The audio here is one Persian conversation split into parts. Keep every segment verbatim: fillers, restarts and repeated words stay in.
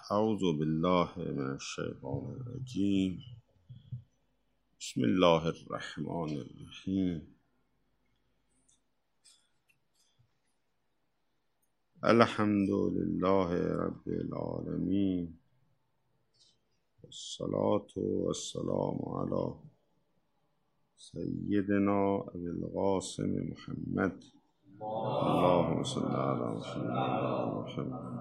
اعوذ بالله من الشیطان الرجیم. بسم الله الرحمن الرحیم. الحمد لله رب العالمین، والصلاة والسلام علی سیدنا ابی القاسم محمد. اللهم صل علی محمد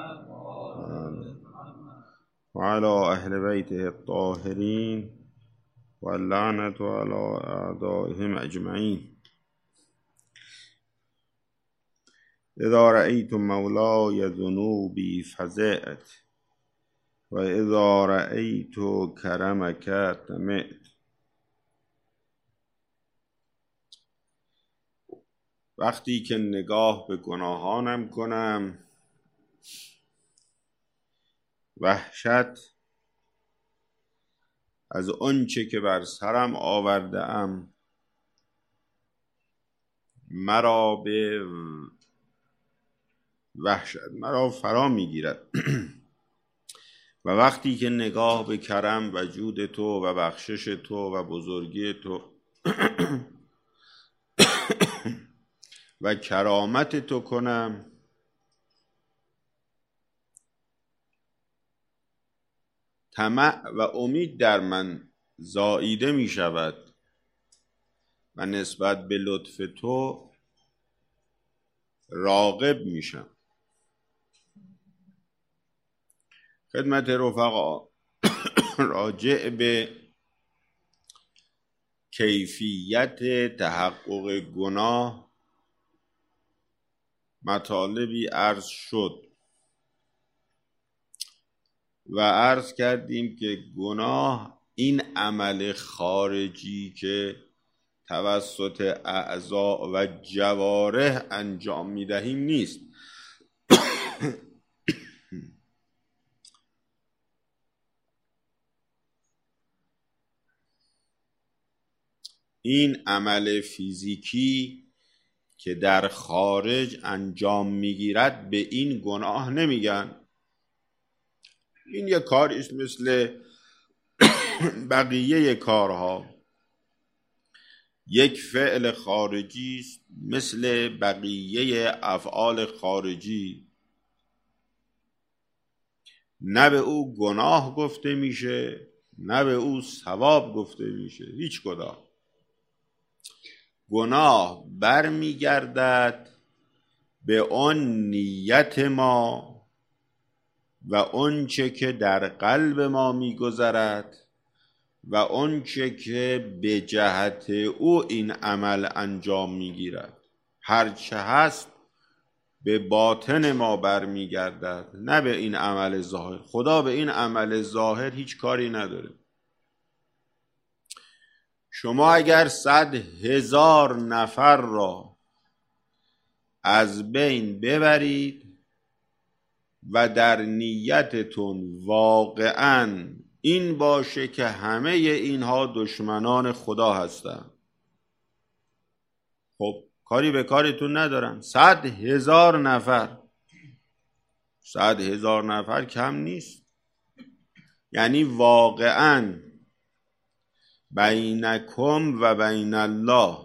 وعلى اهل بیته الطاهرین واللعنة على اعدائهم اجمعین. اذا رأيت مولاي ذنوبي فزعت و اذا رأيت کرمک طمعت. وقتی که نگاه به گناهانم کنم وحشت از آنچه که بر سرم آورده ام مرا به وحشت مرا فرا میگیرد و وقتی که نگاه به کرم و جود تو و بخشش تو و بزرگی تو و کرامت تو کنم طمع و امید در من زاییده می شود و نسبت به لطف تو راغب می شم. خدمت رفقا، راجع به کیفیت تحقق گناه مطالبی عرض شد و عرض کردیم که گناه این عمل خارجی که توسط اعضاء و جوارح انجام میدهیم نیست. این عمل فیزیکی که در خارج انجام میگیرد به این گناه نمیگن. این یک کاری است مثل بقیه کارها، یک فعل خارجی است مثل بقیه افعال خارجی. نه به او گناه گفته میشه نه به او ثواب گفته میشه، هیچ کدام. گناه برمیگردد به آن نیت ما و آنچه که در قلب ما میگذرد و آنچه که به جهت او این عمل انجام میگیرد. هرچه هست به باطن ما برمیگردد، نه به این عمل ظاهر. خدا به این عمل ظاهر هیچ کاری نداره. شما اگر صد هزار نفر را از بین ببرید و در نیتتون واقعاً این باشه که همه اینها دشمنان خدا هستند، خب کاری به کارتون ندارن. صد هزار نفر صد هزار نفر کم نیست. یعنی واقعاً بینکم و بین الله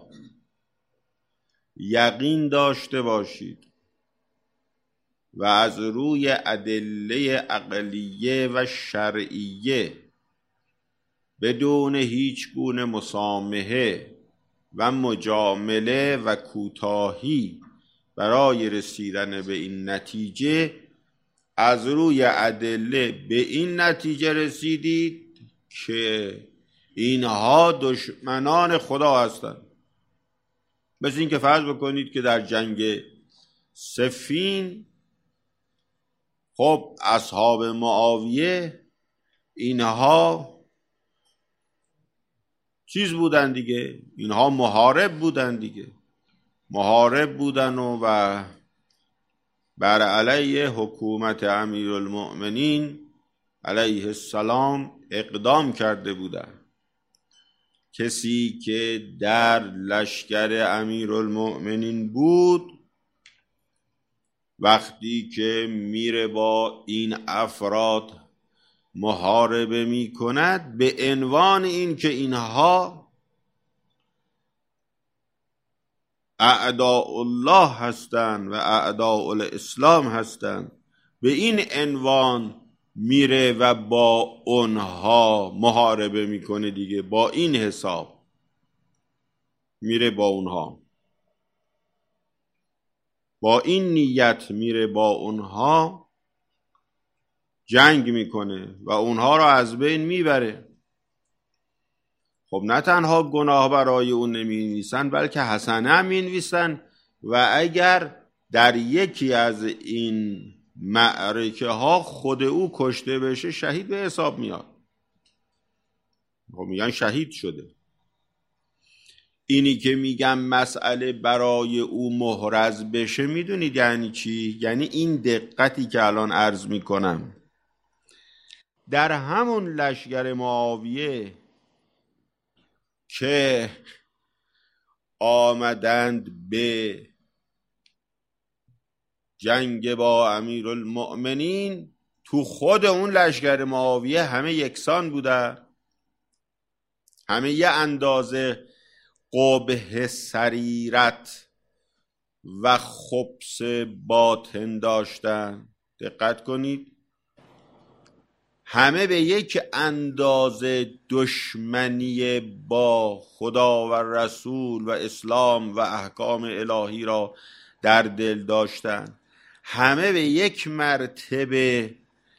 یقین داشته باشید و از روی ادله عقلیه و شرعیه بدون هیچ گونه مسامحه و مجامله و کوتاهی برای رسیدن به این نتیجه، از روی ادله به این نتیجه رسیدید که اینها دشمنان خدا هستند. مثل این که فرض بکنید که در جنگ صفین خب اصحاب معاویه اینها چیز بودن دیگه، اینها محارب بودن دیگه، محارب بودن و, و بر علیه حکومت امیرالمؤمنین علیه السلام اقدام کرده بودن. کسی که در لشکر امیرالمؤمنین بود وقتی که میره با این افراد محاربه میکند به عنوان این که اینها اعداء الله هستند و اعداء الاسلام هستند، به این عنوان میره و با اونها محاربه میکنه دیگه. با این حساب میره با اونها، با این نیت میره با اونها جنگ میکنه و اونها را از بین میبره. خب نه تنها گناه برای اون نمینویسن بلکه حسنه هم مینویسن و اگر در یکی از این معرکه ها خود او کشته بشه شهید به حساب میاد. خب میگن شهید شده. اینی که میگم مسئله برای او محرز بشه میدونید یعنی چی؟ یعنی این دقتی که الان عرض میکنم در همون لشکر معاویه که آمدند به جنگ با امیرالمؤمنین، تو خود اون لشکر معاویه همه یکسان بودن، همه یه اندازه قبح سریرت و خبث باطن داشتن. دقت کنید، همه به یک اندازه دشمنی با خدا و رسول و اسلام و احکام الهی را در دل داشتن. همه به یک مرتبه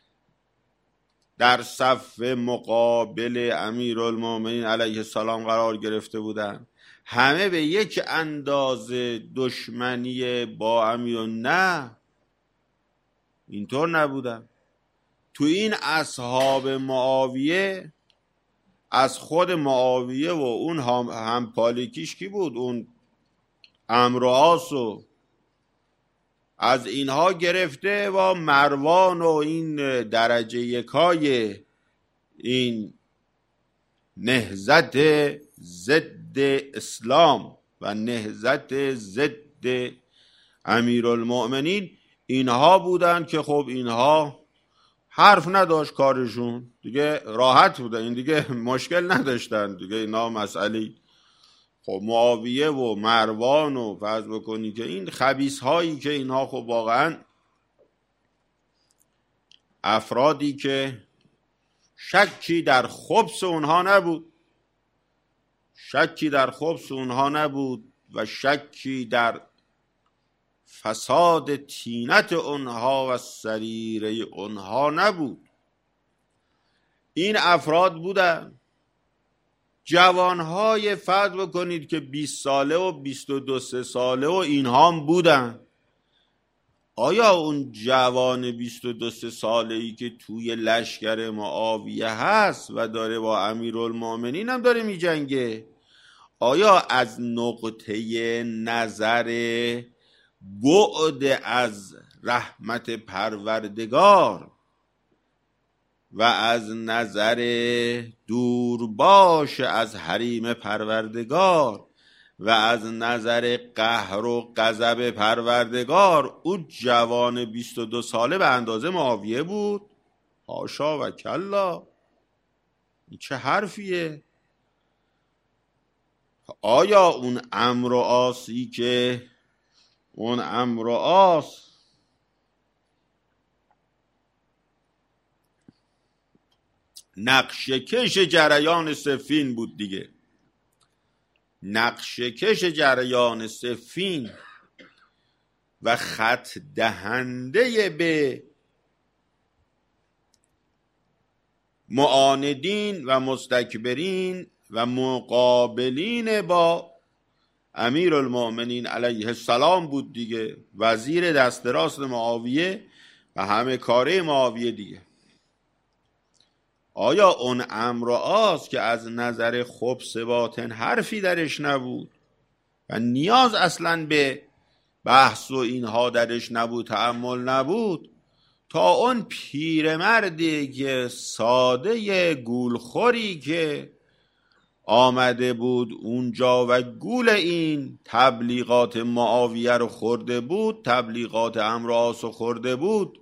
در صف مقابل امیرالمؤمنین علیه السلام قرار گرفته بودند. همه به یک اندازه دشمنی با امیر. نه، اینطور نبودن. تو این اصحاب معاویه، از خود معاویه و اون هم, هم پالیکیش کی بود؟ اون عمرو و عاص و از اینها گرفته و مروان و این درجه یکای این نهضت ضد اسلام و نهضت ضد امیرالمؤمنین، اینها بودن که خب اینها حرف نداشت کارشون دیگه، راحت بودن، این دیگه مشکل نداشتن دیگه اینا مسئله. خب معاویه و مروان و فرض بکنی که این خبیث هایی که اینها خب واقعا افرادی که شکی در خبث اونها نبود، شکی در خبث اونها نبود و شکی در فساد طینت اونها و سریره اونها نبود. این افراد بودن جوانهای فرض بکنید که بیست ساله و بیست و دو سه ساله و اینها هم بودن. آیا اون جوان بیست و دو سه ساله ای که توی لشکر معاویه هست و داره با امیرالمؤمنین هم داره می جنگه، آیا از نقطه نظر بعد از رحمت پروردگار و از نظر دورباش از حریم پروردگار و از نظر قهر و غضب پروردگار او جوان بیست و دو ساله به اندازه معاویه بود؟ حاشا و کلا. این چه حرفیه؟ آیا اون عمرو و عاصی که اون عمرو و عاص نقشه کش جریان صفین بود دیگه، نقشه کش جریان صفین و خط دهنده به معاندین و مستکبرین و مقابلین با امیرالمؤمنین علیه السلام بود دیگه، وزیر دست راست معاویه و همه کاره معاویه دیگه. آیا اون عمرو و عاص که از نظر خبث باطن حرفی درش نبود و نیاز اصلا به بحث و اینها درش نبود، تأمل نبود، تا اون پیرمردی که ساده گولخوری که آمده بود اونجا و گول این تبلیغات معاویه رو خورده بود، تبلیغات عمرو و عاص رو خورده بود.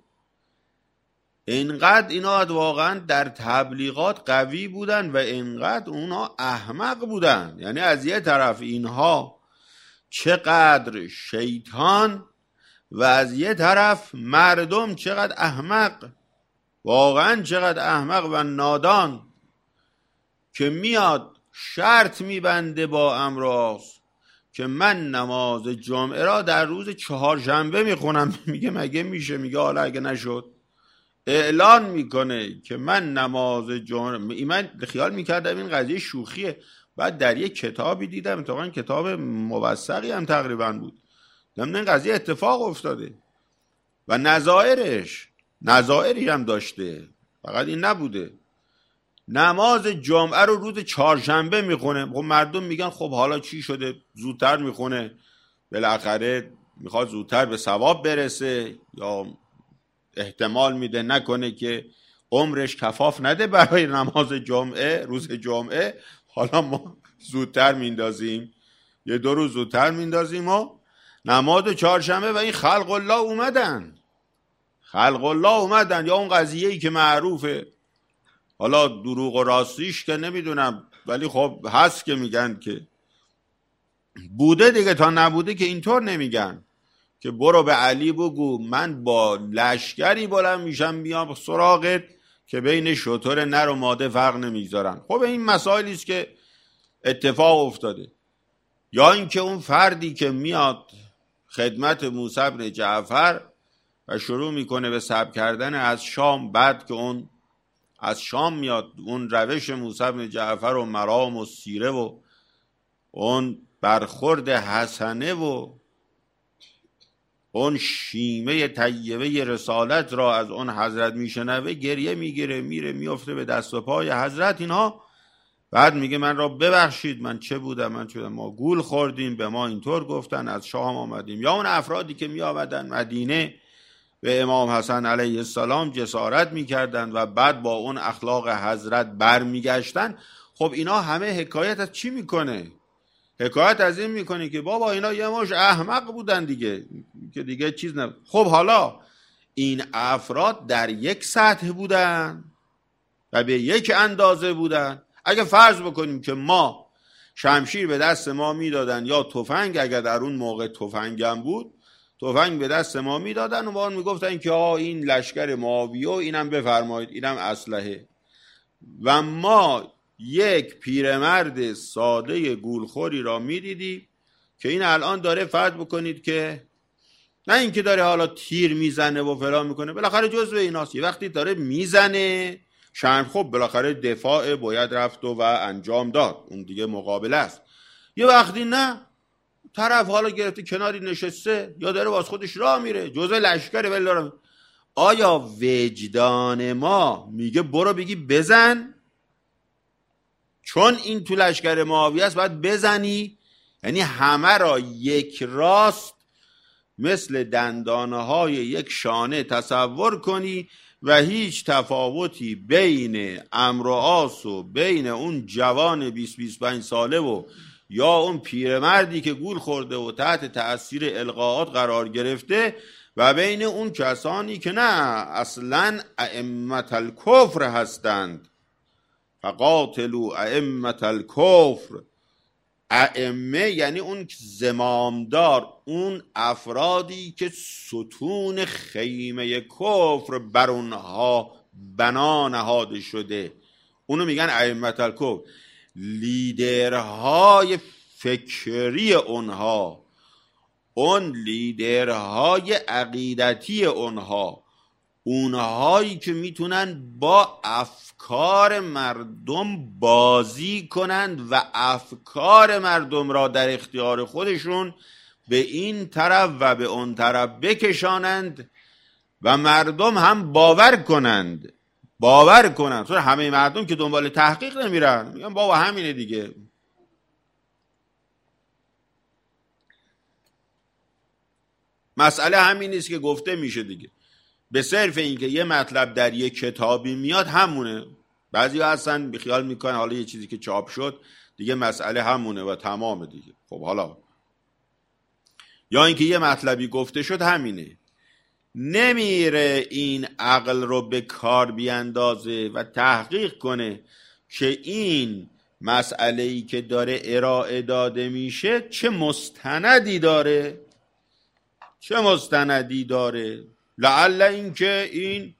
اینقدر اینا واقعا در تبلیغات قوی بودن و اینقدر اونا احمق بودن. یعنی از یه طرف اینها چقدر شیطان و از یه طرف مردم چقدر احمق، واقعا چقدر احمق و نادان، که میاد شرط میبنده با عمرو و عاص که من نماز جمعه را در روز چهارشنبه میخونم. میگه مگه میشه؟ میگه حالا اگه نشد. اعلان میکنه که من نماز جمعه، من خیال میکردم این قضیه شوخیه، بعد در یک کتابی دیدم، اتفاقا کتاب موثقی هم تقریبا بود، ضمن این قضیه اتفاق افتاده و نظائرش نظائری هم داشته، فقط این نبوده. نماز جمعه رو روز چهارشنبه میخونه. خب مردم میگن خب حالا چی شده؟ زودتر میخونه، بالاخره میخواد زودتر به ثواب برسه، یا احتمال میده نکنه که عمرش کفاف نده برای نماز جمعه روز جمعه، حالا ما زودتر میندازیم، یه دو روز زودتر میندازیم و نماز چهارشنبه. و این خلق الله اومدن، خلق الله اومدن. یا اون قضیه‌ای که معروفه، حالا دروغ و راستیش که نمیدونم، ولی خب هست که میگن که بوده دیگه، تا نبوده که اینطور نمیگن که برو به علی بگو من با لشکری بلند میشم میام سراغت که بین شتر نر و ماده فرق نمیذارن. خب این مسائلی است که اتفاق افتاده. یا اینکه اون فردی که میاد خدمت موسی بن جعفر و شروع میکنه به صبر کردن از شام، بعد که اون از شام میاد، اون روش موسی بن جعفر و مرام و سیره و اون برخورد حسنه و اون شیمه طیبه رسالت را از اون حضرت میشنوه، گریه میگیره، میره میفته به دست و پای حضرت اینها. بعد میگه من را ببخشید، من چه بودم، من چه بودم، ما گول خوردیم، به ما اینطور گفتن، از شام آمدیم. یا اون افرادی که می آمدن مدینه به امام حسن علیه السلام جسارت میکردن و بعد با اون اخلاق حضرت برمیگشتن. خب اینا همه حکایت از چی میکنه؟ حکایت از این میکنه که بابا اینا یه مش احمق بودن دیگه، که دیگه چیز نه. خب حالا این افراد در یک سطح بودن و به یک اندازه بودن. اگه فرض بکنیم که ما شمشیر به دست ما میدادن یا تفنگ، اگر در اون موقع تفنگم بود، تفنگ به دست ما میدادن و ما میگفتن که آه این لشکر معاویه و اینم بفرمایید، اینم اسلحه، و ما یک پیرمرد ساده گولخوری را میدیدی که این الان داره، فرض بکنید که نه اینکه داره حالا تیر میزنه و فلان میکنه، بالاخره جزء ایناست، یه وقتی داره میزنه شرم، خب بالاخره دفاع باید رفت و, و انجام داد، اون دیگه مقابله است. یه وقتی نه، طرف حالا گرفته کناری نشسته یا داره باز خودش راه میره، جزء لشکره ولی داره. آیا وجدان ما میگه برو بگی بزن چون این تو لشکر معاویه است باید بزنی؟ یعنی همه را یک راست مثل دندانه های یک شانه تصور کنی و هیچ تفاوتی بین عمرو و عاص و بین اون جوان بیست بیست و پنج ساله و یا اون پیرمردی که گول خورده و تحت تأثیر القاءات قرار گرفته و بین اون کسانی که نه اصلاً ائمة الکفر هستند. فقاتلوا ائمة الکفر. ائمه یعنی اون زمامدار، اون افرادی که ستون خیمه کفر بر اونها بنا نهاده شده، اونو میگن ائمة الکفر. لیدرهای فکری اونها، اون لیدرهای عقیدتی اونها، اونهایی که میتونن با افکار مردم بازی کنند و افکار مردم را در اختیار خودشون به این طرف و به اون طرف بکشانند و مردم هم باور کنند باور کنند چون همه مردم که دنبال تحقیق نمیرن، میگن بابا همینه دیگه. مسئله همین نیست که گفته میشه دیگه. به صرف اینکه یه مطلب در یه کتابی میاد همونه. بعضی ها هستن بخیال میکنن حالا یه چیزی که چاپ شد دیگه مسئله همونه و تمامه دیگه. خب حالا یا اینکه یه مطلبی گفته شد همینه، نمیره این عقل رو به کار بیاندازه و تحقیق کنه که این مسئله‌ای که داره ارائه داده میشه چه مستندی داره، چه مستندی داره. لعل اینکه این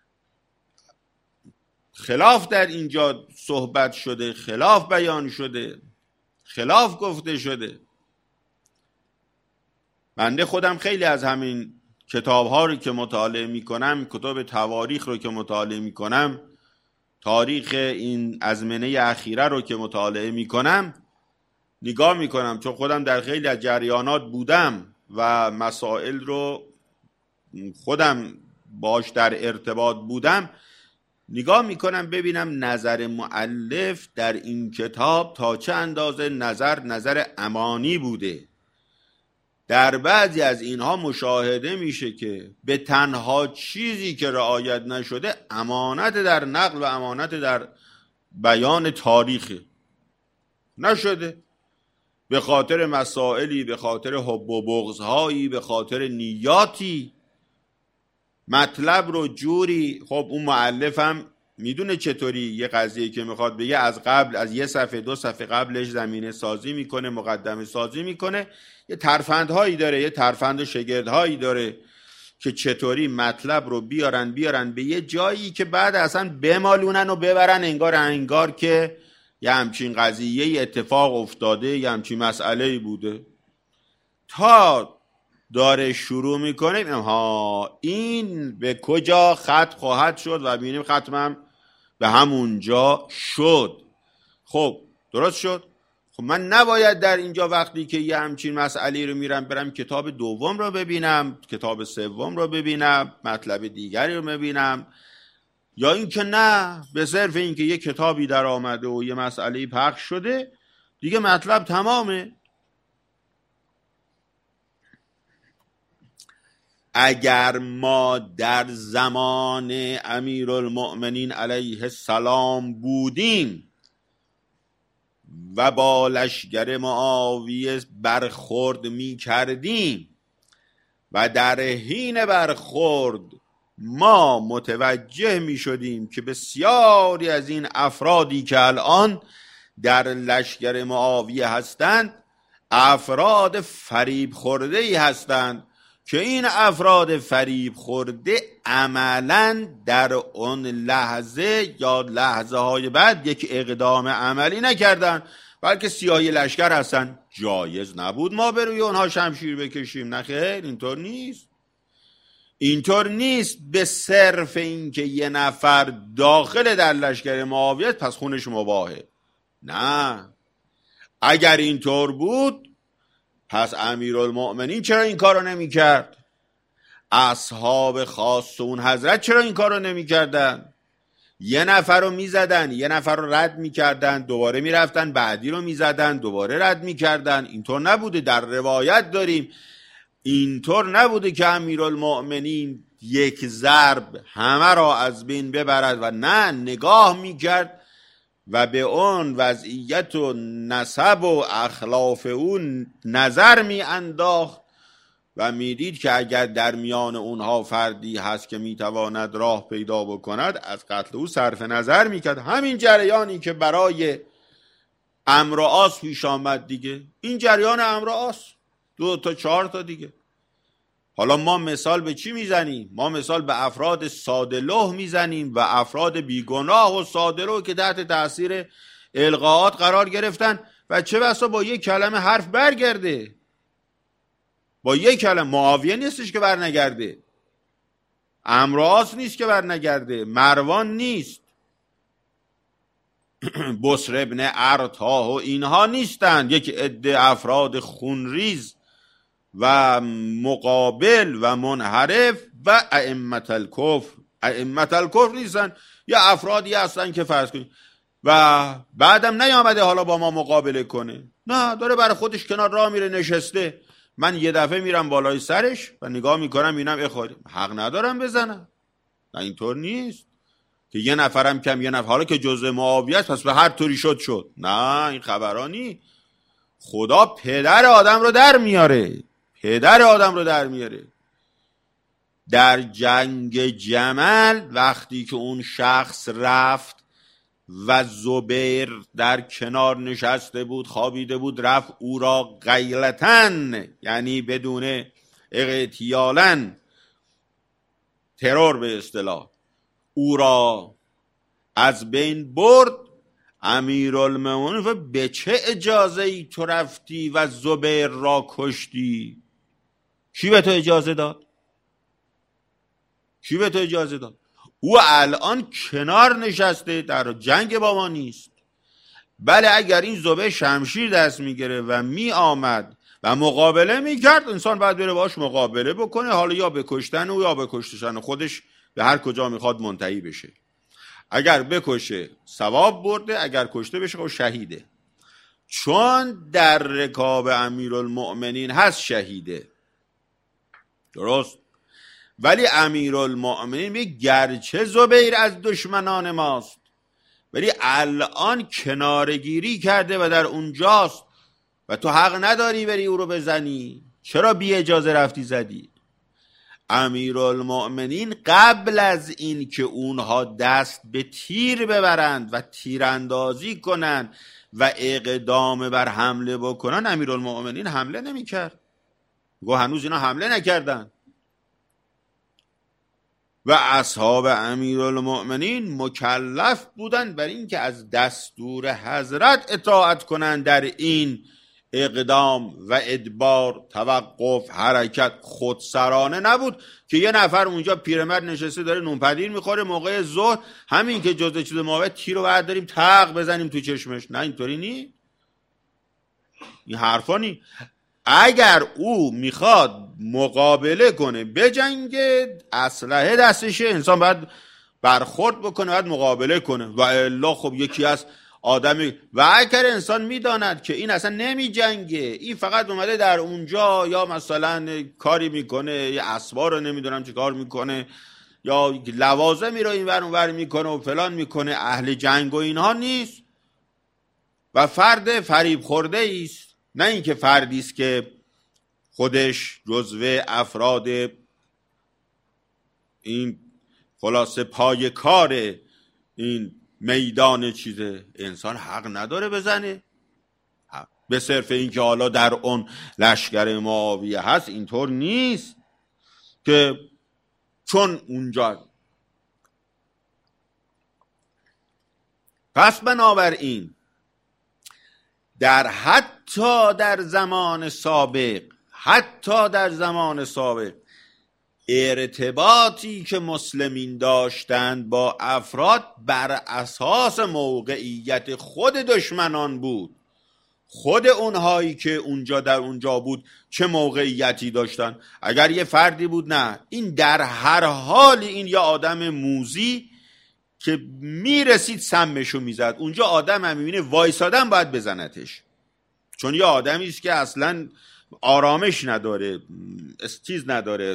خلاف در اینجا صحبت شده، خلاف بیان شده، خلاف گفته شده. بنده خودم خیلی از همین کتاب ها رو که مطالعه می کنم، کتاب تواریخ رو که مطالعه می کنم، تاریخ این ازمنه اخیره رو که مطالعه می کنم، نگاه می کنم چون خودم در خیلی از جریانات بودم و مسائل رو خودم باش در ارتباط بودم، نگاه می کنم ببینم نظر مؤلف در این کتاب تا چه اندازه نظر نظر امانی بوده. در بعضی از اینها مشاهده میشه که به تنها چیزی که رعایت نشده امانت در نقل و امانت در بیان تاریخ نشده، به خاطر مسائلی، به خاطر حب و بغض‌هایی، به خاطر نیاتی مطلب رو جوری. خب اون مؤلف هم میدونه چطوری یه قضیه که میخواد بگه از قبل، از یه صفحه دو صفحه قبلش زمینه سازی میکنه، مقدمه سازی میکنه، یه ترفندهایی داره، یه ترفند و شگردهایی داره که چطوری مطلب رو بیارن بیارن به یه جایی که بعد اصلا بمالونن و ببرن انگار انگار که یه همچین قضیه اتفاق افتاده، یه همچین مسئله بوده. تا داره شروع میکنه ها این به کجا ختم خواهد شد و ببینیم ختمم به همونجا شد. خب درست شد. خب من نباید در اینجا وقتی که یه همچین مسئله رو میرم برم کتاب دوم رو ببینم، کتاب سوم رو ببینم، مطلب دیگری رو ببینم، یا اینکه نه به صرف اینکه یه کتابی در آمده و یه مسئله پخش شده دیگه مطلب تمامه. اگر ما در زمان امیرالمؤمنین علیه السلام بودیم و با لشکر معاویه برخورد می کردیم و در حین برخورد ما متوجه می شدیم که بسیاری از این افرادی که الان در لشکر معاویه هستند افراد فریب خورده ای هستند که این افراد فریب خورده عملاً در اون لحظه یا لحظه های بعد یک اقدام عملی نکردن، بلکه سیاهی لشکر هستن. جایز نبود ما به روی اونها شمشیر بکشیم، نه خیر، اینطور نیست. اینطور نیست به صرف اینکه یه نفر داخل در لشکر معاویه پس خونش مباحه. نه، اگر اینطور بود پس امیرالمؤمنین چرا این کارو نمی کرد؟ اصحاب خاص اون حضرت چرا این کارو نمی کردن؟ یه نفر رو می زدن، یه نفر رو رد می کردن، دوباره می رفتن بعدی رو می زدن، دوباره رد می کردن. اینطور نبوده. در روایت داریم اینطور نبوده که امیرالمؤمنین یک ضرب همه را از بین ببرد و نه، نگاه می کرد و به اون وضعیت و نسب و اخلاف اون نظر می انداخت و می دید که اگر در میان اونها فردی هست که می تواند راه پیدا بکند از قتل او صرف نظر می کرد. همین جریانی که برای عمرو و عاص پیش آمد دیگه، این جریان عمرو و عاص، دو تا چهار تا دیگه. حالا ما مثال به چی میزنیم؟ ما مثال به افراد ساده لوح میزنیم و افراد بیگناه و ساده لوح که تحت تاثیر القاءات قرار گرفتن و چه بسا با یک کلمه حرف برگرده. با یک کلمه. معاویه نیستش که برنگرده، عمرو و عاص نیست که برنگرده، مروان نیست، بسر ابن ارتاه و اینها نیستند. یک عده افراد خونریز و مقابل و منحرف و ائمه الکفر. ائمه الکفر نیستن، یا افرادی هستن که فرض کنید و بعدم نیامده حالا با ما مقابله کنه، نه، داره برای خودش کنار راه میره نشسته. من یه دفعه میرم بالای سرش و نگاه میکنم اینم اخواد حق ندارم بزنم. نه، اینطور نیست. که یه نفرم کم یه نفر، حالا که جزء معاویه است پس به هر طوری شد شد. نه، این خبرانی. خدا پدر آدم رو در میاره، پدر آدم رو در میاره. در جنگ جمل وقتی که اون شخص رفت و زبیر در کنار نشسته بود، خوابیده بود، رفت او را غیلتن، یعنی بدون اغتیالن، ترور به اصطلاح، او را از بین برد. امیرالمومنین به چه اجازه ای تو رفتی و زبیر را کشتی؟ کی به تو اجازه داد؟ کی به تو اجازه داد؟ او الان کنار نشسته، در جنگ با ما نیست. بله اگر این زبیر شمشیر دست میگیره و می آمد و مقابله میکرد، انسان باید بره باش مقابله بکنه، حالا یا به کشتن او یا به کشتن خودش، به هر کجا میخواد منتهی بشه. اگر بکشه ثواب برده، اگر کشته بشه خب شهیده. چون در رکاب امیرالمؤمنین هست شهیده، درست؟ ولی امیرالمؤمنین میگه گرچه زبیر از دشمنان ماست ولی الان کنارگیری کرده و در اونجاست و تو حق نداری بری او رو بزنی. چرا بی اجازه رفتی زدی؟ امیرالمؤمنین قبل از این که اونها دست به تیر ببرند و تیراندازی کنند و اقدام بر حمله بکنن، امیرالمؤمنین حمله نمی کرد. گو هنوز اینا حمله نکردن. و اصحاب امیرالمؤمنین مکلف بودند بر این که از دستور حضرت اطاعت کنند در این اقدام و ادبار، توقف، حرکت. خودسرانه نبود که یه نفر اونجا پیرمرد نشسته داره نونپدیر میخوره، موقع ظهر همین که جزء چیز ما تیر رو برداریم تق بزنیم تو چشمش. نه، اینطوری نی، این حرفا نی. اگر او میخواد مقابله کنه، بجنگه، اسلحه دستشه، انسان باید برخورد بکنه، باید مقابله کنه. و الا خب یکی از آدمی و اگر انسان میداند که این اصلا نمی جنگه، این فقط اومده در اونجا یا مثلا کاری میکنه، یا اسبار رو نمیدونم چه کار میکنه، یا لوازمی رو این ور اون ور میکنه و فلان میکنه، اهل جنگ و اینها نیست و فرد فریب خورده است. نه اینکه فردی است که خودش جزو افراد این خلاصه پای کار این میدان چیزه. انسان حق نداره بزنه به صرف اینکه حالا در اون لشکر معاویه هست. اینطور نیست که چون اونجا. پس بنابراین در حتی در زمان سابق حتی در زمان سابق ارتباطی که مسلمین داشتند با افراد بر اساس موقعیت خود دشمنان بود. خود اونهایی که اونجا در اونجا بود چه موقعیتی داشتن. اگر یه فردی بود، نه، این در هر حال این یا آدم موذی که میرسید سمشو میزد. اونجا آدم هم میبینه وایسادن باید بزنتش، چون یه آدمی است که اصلا آرامش نداره، چیز نداره،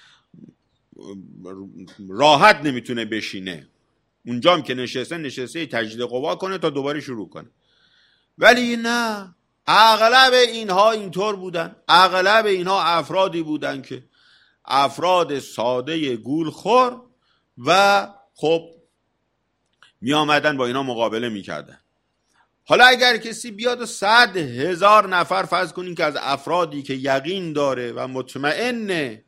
راحت نمیتونه بشینه. اونجا هم که نشسته نشسته تجدید قوا کنه تا دوباره شروع کنه. ولی نه، اغلب اینها اینطور بودن. اغلب اینها افرادی بودن که افراد ساده گولخور و خب می آمدن با اینا مقابله می کردن. حالا اگر کسی بیاد و صد هزار نفر فرض کنین که از افرادی که یقین داره و مطمئنه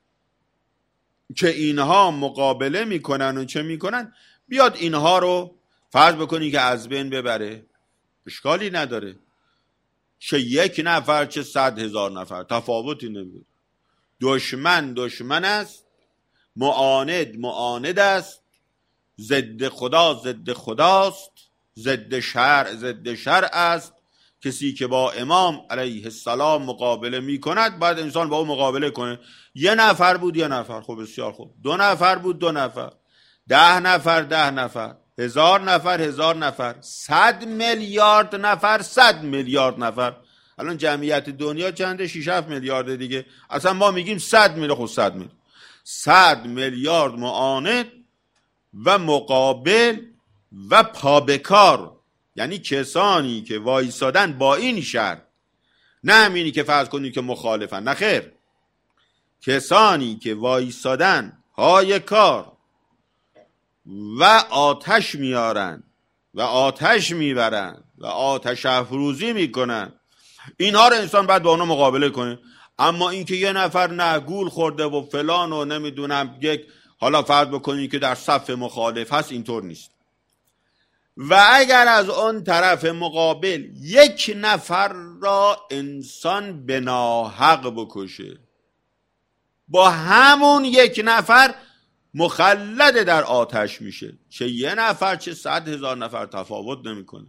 که اینها مقابله میکنن و چه میکنن، بیاد اینها رو فرض بکنی که از بین ببره، اشکالی نداره. چه یک نفر چه صد هزار نفر، تفاوتی نمیده. دشمن دشمن است، معاند معاند است، ضد خدا ضد خداست، ضد شرع ضد شرع است. کسی که با امام علیه السلام مقابله می کند باید انسان با او مقابله کنه. یه نفر بود یه نفر، خب بسیار خوب. دو نفر بود دو نفر، ده نفر ده نفر، هزار نفر هزار نفر، صد میلیارد نفر صد میلیارد نفر. الان جمعیت دنیا چنده؟ شش هفت میلیارد دیگه. اصلا ما میگیم صد میلیارد، خب صد میلیارد صد میلیارد معاند و مقابل و پابکار، یعنی کسانی که وایسادن با این شرط، نه همینی که فرض کنید که مخالفن، نه خیر، کسانی که وایسادن های کار و آتش میارن و آتش میبرن و آتش افروزی میکنن، اینها رو انسان باید با اونا مقابله کنه. اما اینکه یه نفر نه گول خورده و فلان و نمیدونم یک، حالا فرض بکنید که در صف مخالف هست، اینطور نیست. و اگر از اون طرف مقابل یک نفر را انسان به ناحق بکشه، با همون یک نفر مخلد در آتش میشه، چه یه نفر چه صد هزار نفر تفاوت نمیکنه.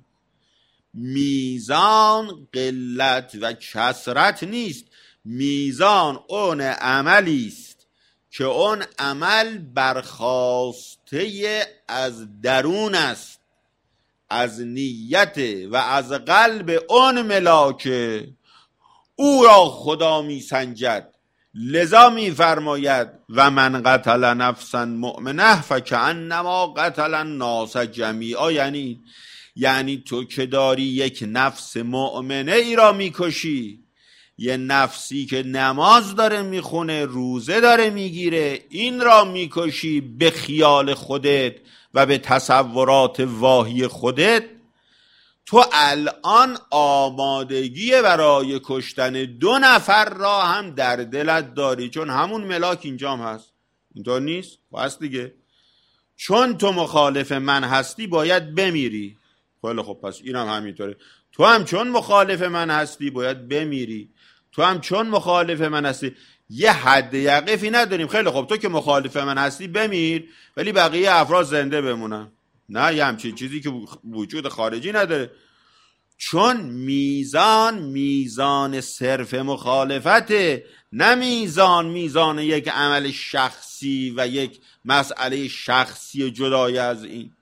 میزان قلت و کثرت نیست، میزان اون عملی است که اون عمل برخاسته از درون است، از نیت و از قلب اون ملاکه، او را خدا می سنجد. لذا می فرماید و من قتل نفسا مؤمنه فکأنما قتل الناس جمیعا، یعنی یعنی تو که داری یک نفس مؤمنه ای را میکشی، یه نفسی که نماز داره میخونه، روزه داره میگیره، این را میکشی به خیال خودت و به تصورات واهی خودت، تو الان آمادگی برای کشتن دو نفر را هم در دلت داری، چون همون ملاک اینجا هم هست. اینطور نیست؟ هست دیگه. چون تو مخالف من هستی باید بمیری. خیلی خب، پس اینم هم همینطوره. تو هم چون مخالف من هستی باید بمیری. تو هم چون مخالف من هستی، یه حد یقفی نداریم. خیلی خب، تو که مخالف من هستی بمیر، ولی بقیه افراد زنده بمونن. نه، یه همچین چیزی که وجود خارجی نداره. چون میزان میزان صرف مخالفته، نه میزان میزان یک عمل شخصی و یک مسئله شخصی جدای از این.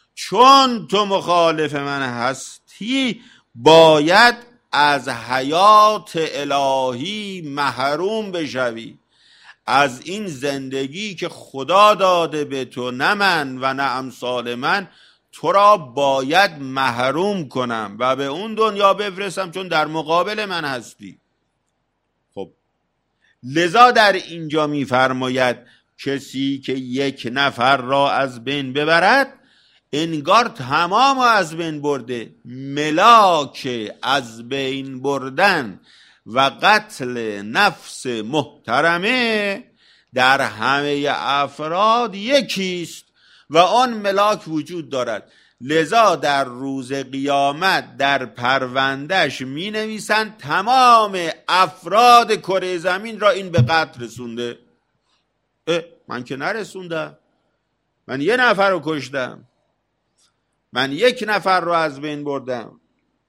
چون تو مخالف من هستی باید از حیات الهی محروم بشوی، از این زندگی که خدا داده به تو، نه من و نه امثال من، تو را باید محروم کنم و به اون دنیا بفرستم، چون در مقابل من هستی. خب لذا در اینجا میفرماید کسی که یک نفر را از بین ببرد انگار تمام از بین برده. ملاک از بین بردن و قتل نفس محترمه در همه افراد یکیست و آن ملاک وجود دارد. لذا در روز قیامت در پروندهش می نویسند تمام افراد کره زمین را این به قتل رسونده. اه من که نرسوندم، من یه نفر رو کشتم، من یک نفر رو از بین بردم.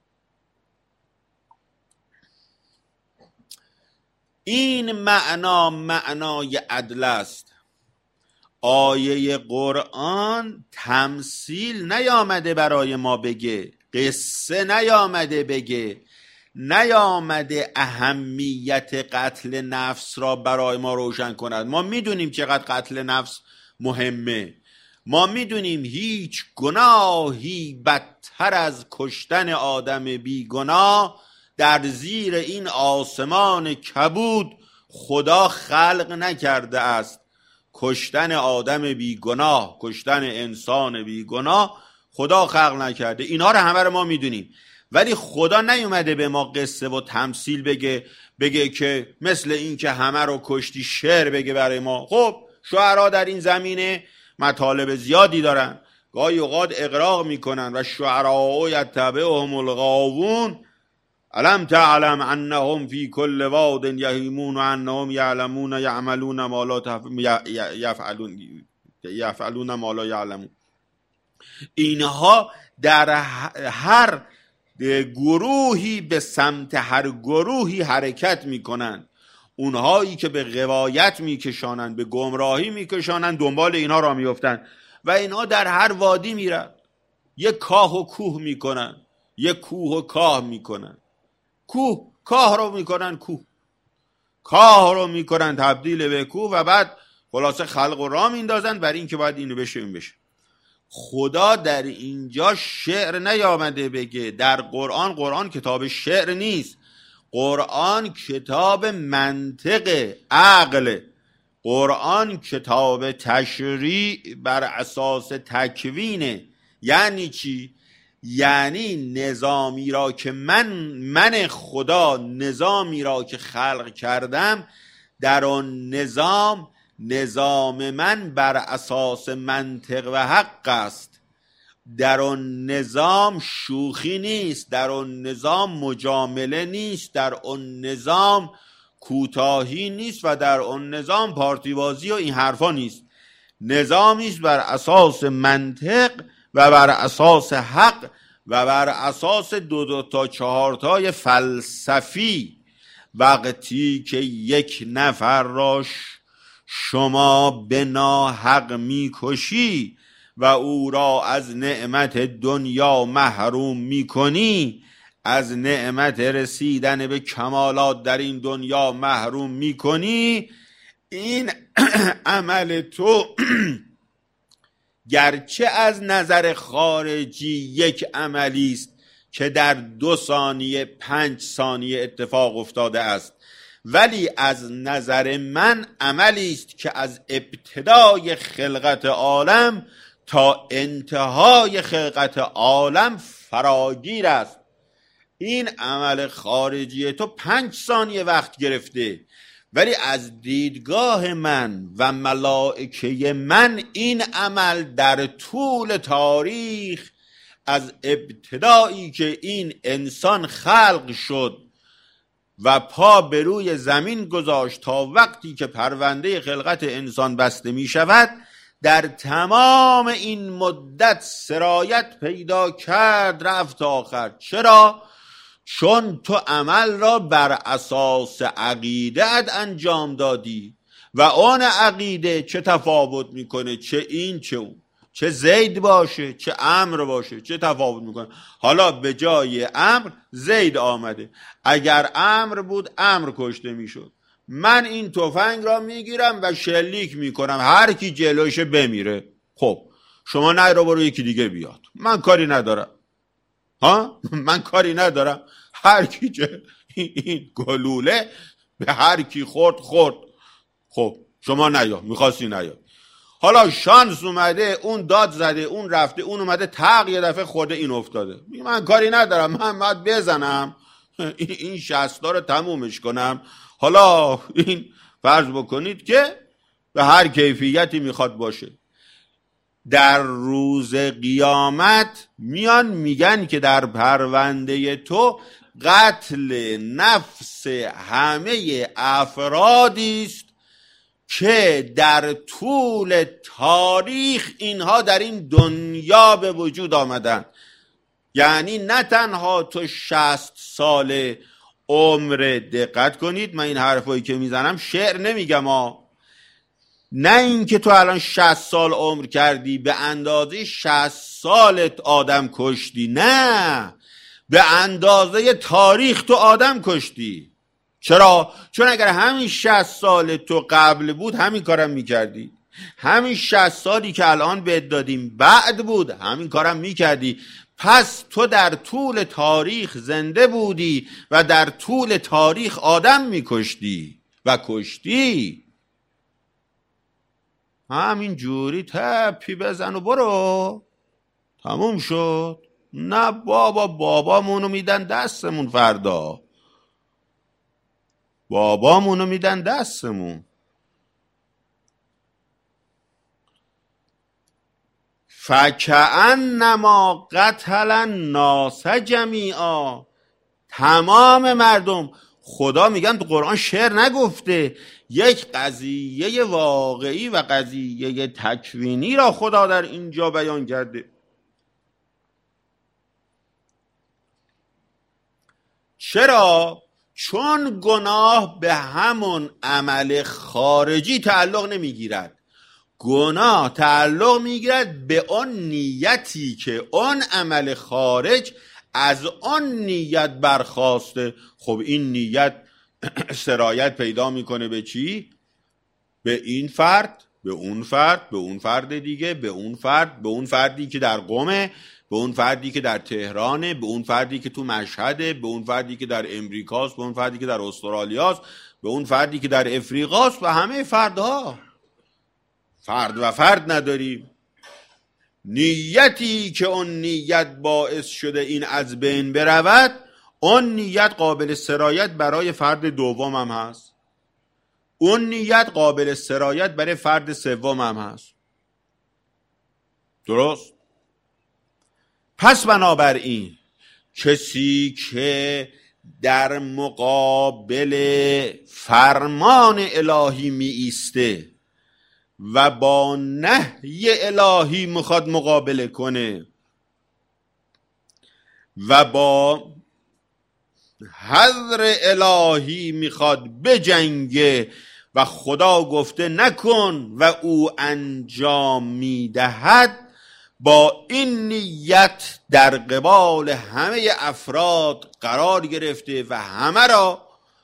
این معنا معنای عدل است. آیه قرآن تمثیل نیامده برای ما بگه، قصه نیامده بگه، نیامده اهمیت قتل نفس را برای ما روشن کند. ما میدونیم چقدر قتل نفس مهمه. ما میدونیم هیچ گناهی بدتر از کشتن آدم بی گناه در زیر این آسمان کبود خدا خلق نکرده است. کشتن آدم بی گناه، کشتن انسان بی گناه خدا خلق نکرده. اینها رو همه رو ما میدونیم، ولی خدا نیومده به ما قصه و تمثیل بگه بگه که مثل این که همه رو کشتی، شعر بگه برای ما. خب شعرا در این زمینه مطالب زیادی دارن، گاهی اوقات اغراق میکنن و شعراء یتبعهم الغاوون الم تعلم انهم فی کل واد یهیمون و انهم یعلمون یعملون ما لا یفعلون یفعلون ما لا یعلمون. اینها در هر گروهی به سمت هر گروهی حرکت میکنن. اونهایی که به غوایت میکشانن، به گمراهی میکشانن، دنبال اینها را میفتن و اینها در هر وادی میرن، یک کاه و کوه میکنن، یک کوه و کاه میکنن، کوه کاه رو میکنن، کوه کاه رو میکنن تبدیل به کوه و بعد خلاصه خلق و راه میندازن برای اینکه باید اینو بشه این بشه. خدا در اینجا شعر نیامده بگه. در قرآن، قرآن کتاب شعر نیست، قرآن کتاب منطق، عقل. قرآن کتاب تشریع بر اساس تکوینه. یعنی چی؟ یعنی نظامی را که من من خدا نظامی را که خلق کردم، در آن نظام نظام من بر اساس منطق و حق است. در آن نظام شوخی نیست، در آن نظام مجامله نیست، در آن نظام کوتاهی نیست و در آن نظام پارتی بازی و این حرفا نیست. نظامی است بر اساس منطق و بر اساس حق و بر اساس دو دو تا چهار تای فلسفی. وقتی که یک نفر را شما به ناحق میکشی و او را از نعمت دنیا محروم میکنی، از نعمت رسیدن به کمالات در این دنیا محروم میکنی، این عمل تو گرچه از نظر خارجی یک عملی است که در دو ثانیه پنج ثانیه اتفاق افتاده است، ولی از نظر من عملی است که از ابتدای خلقت عالم تا انتهای خلقت عالم فراگیر است. این عمل خارجی تو پنج ثانیه وقت گرفته، ولی از دیدگاه من و ملائکه من این عمل در طول تاریخ، از ابتدایی که این انسان خلق شد و پا به روی زمین گذاشت تا وقتی که پرونده خلقت انسان بسته می شود، در تمام این مدت سرایت پیدا کرد رفت آخر. چرا؟ چون تو عمل را بر اساس عقیدت انجام دادی و آن عقیده چه تفاوت میکنه؟ چه این چه اون، چه زید باشه چه امر باشه، چه تفاوت میکنه؟ حالا به جای امر زید آمده، اگر امر بود امر کشته میشد. من این تفنگ را میگیرم و شلیک میکنم، هر کی جلوش بمیره. خب شما نه رو برو یکی دیگه بیاد، من کاری ندارم. ها من کاری ندارم، هر کی جه... این گلوله به هر کی خورد خورد. خب شما نیا، میخواستی نیا. حالا شانس اومده، اون داد زده، اون رفته، اون اومده تق یه دفعه خورده، این افتاده. من کاری ندارم، من باید بزنم این شصتا رو تمومش کنم. حالا این فرض بکنید که به هر کیفیتی میخواد باشه. در روز قیامت میان میگن که در پرونده تو قتل نفس همه افرادی است که در طول تاریخ اینها در این دنیا به وجود آمدن. یعنی نه تنها تو شصت سال عمر، دقت کنید من این حرفایی که میزنم شعر نمیگم ها، نه این که تو الان شصت سال عمر کردی به اندازه شصت سالت آدم کشتی، نه، به اندازه تاریخ تو آدم کشتی. چرا؟ چون اگر همین شصت سال تو قبل بود همین کارم میکردی، همین شصت سالی که الان بهت دادیم بعد بود همین کارم میکردی. پس تو در طول تاریخ زنده بودی و در طول تاریخ آدم میکشتی و کشتی. همین جوری تپی بزن و برو، تموم شد. نه بابا، بابامونو میدن دستمون، فردا بابامونو میدن دستمون. فکأنما قتل الناس جمیعا، تمام مردم. خدا میگن تو قرآن شعر نگفته، یک قضیه واقعی و قضیه تکوینی را خدا در اینجا بیان کرده. چرا؟ چون گناه به همون عمل خارجی تعلق نمیگیرد، گناه تعلق میگیرد به آن نیتی که آن عمل خارج از آن نیت برخواسته. خب این نیت سرایت پیدا میکنه به چی؟ به این فرد، به اون فرد، به اون فرد دیگه، به اون فرد، به اون فردی که در قمه، به اون فردی که در تهرانه، به اون فردی که تو مشهده، به اون فردی که در امریکاست، به اون فردی که در استرالیاست، به اون فردی که در افریقاست و همه فردها. فرد و فرد نداریم. نیتی که اون نیت باعث شده این از بین برود، اون نیت قابل سرایت برای فرد دوم هم هست، اون نیت قابل سرایت برای فرد سوم هم هست. درست؟ پس بنابراین کسی که در مقابل فرمان الهی می ایسته و با نهی الهی میخواد مقابله کنه و با حضر الهی میخواد بجنگه و خدا گفته نکن و او انجام میدهد، با این نیت در قبال همه افراد قرار گرفته و همه را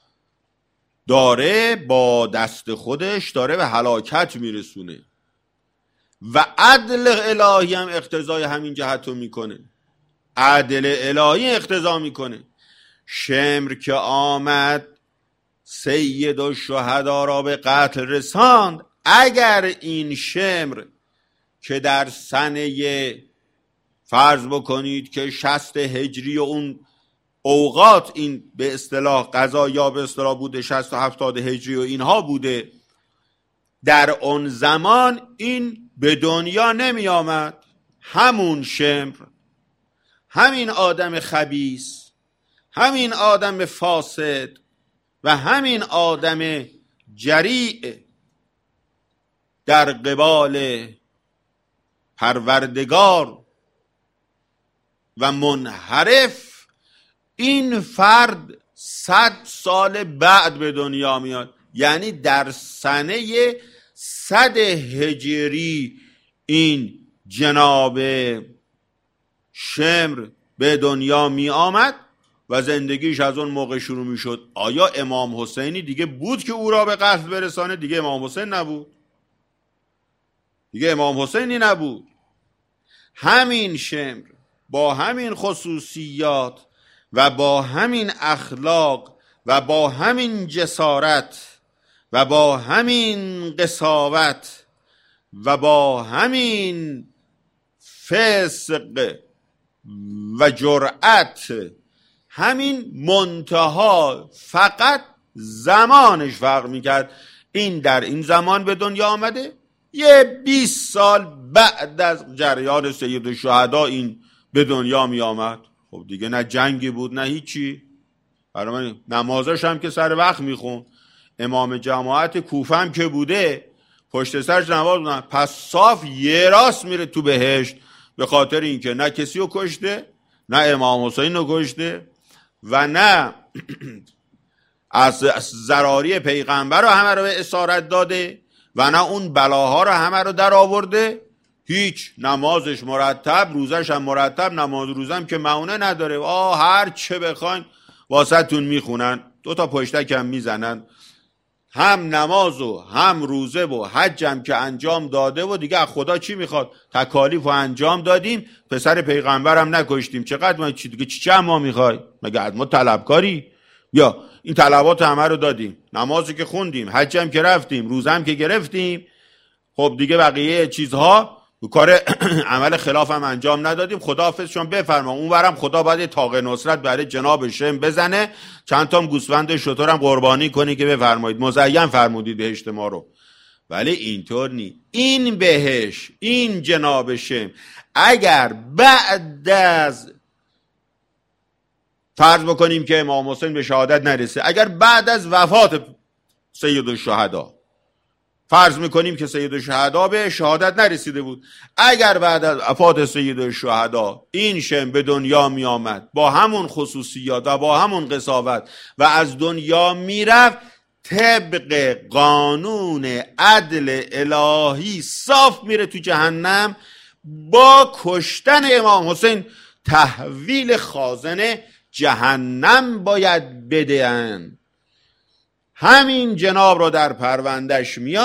داره با دست خودش داره به هلاکت میرسونه و عدل الهی هم اقتضای همین جهت رو میکنه. عدل الهی اقتضا میکنه. شمر که آمد سید و شهدا را به قتل رساند، اگر این شمر که در سنه فرض بکنید که شصت هجری و اون اوقات این به اصطلاح قضا یا به اصطلاح بوده شصت و هفتاد هجری و اینها بوده، در اون زمان این به دنیا نمی آمد. همون شمر، همین آدم خبیث، همین آدم فاسد و همین آدم جریء در قبال پروردگار و منحرف، این فرد صد سال بعد به دنیا میاد. یعنی در سنه صد هجری این جناب شمر به دنیا می آمد و زندگیش از اون موقع شروع می شد. آیا امام حسینی دیگه بود که او را به قتل برسانه؟ دیگه امام حسین نبود، دیگه امام حسینی نبود. همین شمر با همین خصوصیات و با همین اخلاق و با همین جسارت و با همین قساوت و با همین فسق و جرأت، همین منتها فقط زمانش فرق میکرد. این در این زمان به دنیا آمده، یه بیست سال بعد از جریان سید الشهدا این به دنیا می آمد. خب دیگه نه جنگی بود نه هیچی. برای من نمازش هم که سر وقت میخون، امام جماعت کوفه هم که بوده پشت سرش نماز بودن، پس صاف یه راست میره تو بهشت، به خاطر اینکه نه کسی رو کشته، نه امام حسین رو کشته و نه از ضراری پیغمبر رو همه رو به اسارت داده و نه اون بلاها رو همه رو در آورده. هیچ، نمازش مرتب، روزش هم مرتب، نماز روزم که معونه نداره. آه هر چه بخواین واسه تون میخونن، دو تا پشتک هم میزنن، هم نماز و هم روزه و حج هم که انجام داده و دیگه خدا چی میخواد؟ تکالیف رو انجام دادیم، پسر پیغمبر هم نکشتیم، چقدر ما چی دیگه چی هم ما میخوای؟ مگه از ما طلبکاری؟ یا این طلبات همه رو دادیم، نمازی که خوندیم، حج هم که رفتیم، روزه هم که گرفتیم، خب دیگه بقیه چیزها کار عمل خلاف هم انجام ندادیم، خداحافظ شما بفرما. اونورم خدا باید طاق نصرت برای جناب شم بزنه، چند تا گوسفند شتر هم قربانی کنی که بفرمایید مزین فرمودید بهشت ما رو. ولی اینطور نی. این بهش، این جناب شم اگر بعد از فرض بکنیم که امام حسین به شهادت نرسه، اگر بعد از وفات سید الشهدا، فرض میکنیم که سید الشهدا به شهادت نرسیده بود، اگر بعد از وفات سید الشهدا این شم به دنیا می آمد با همون خصوصیات و با همون قساوت و از دنیا میرفت، طبق قانون عدل الهی صاف میره تو جهنم، با کشتن امام حسین تحویل خازن جهنم باید بدهن. همین جناب رو در پروندهش میاد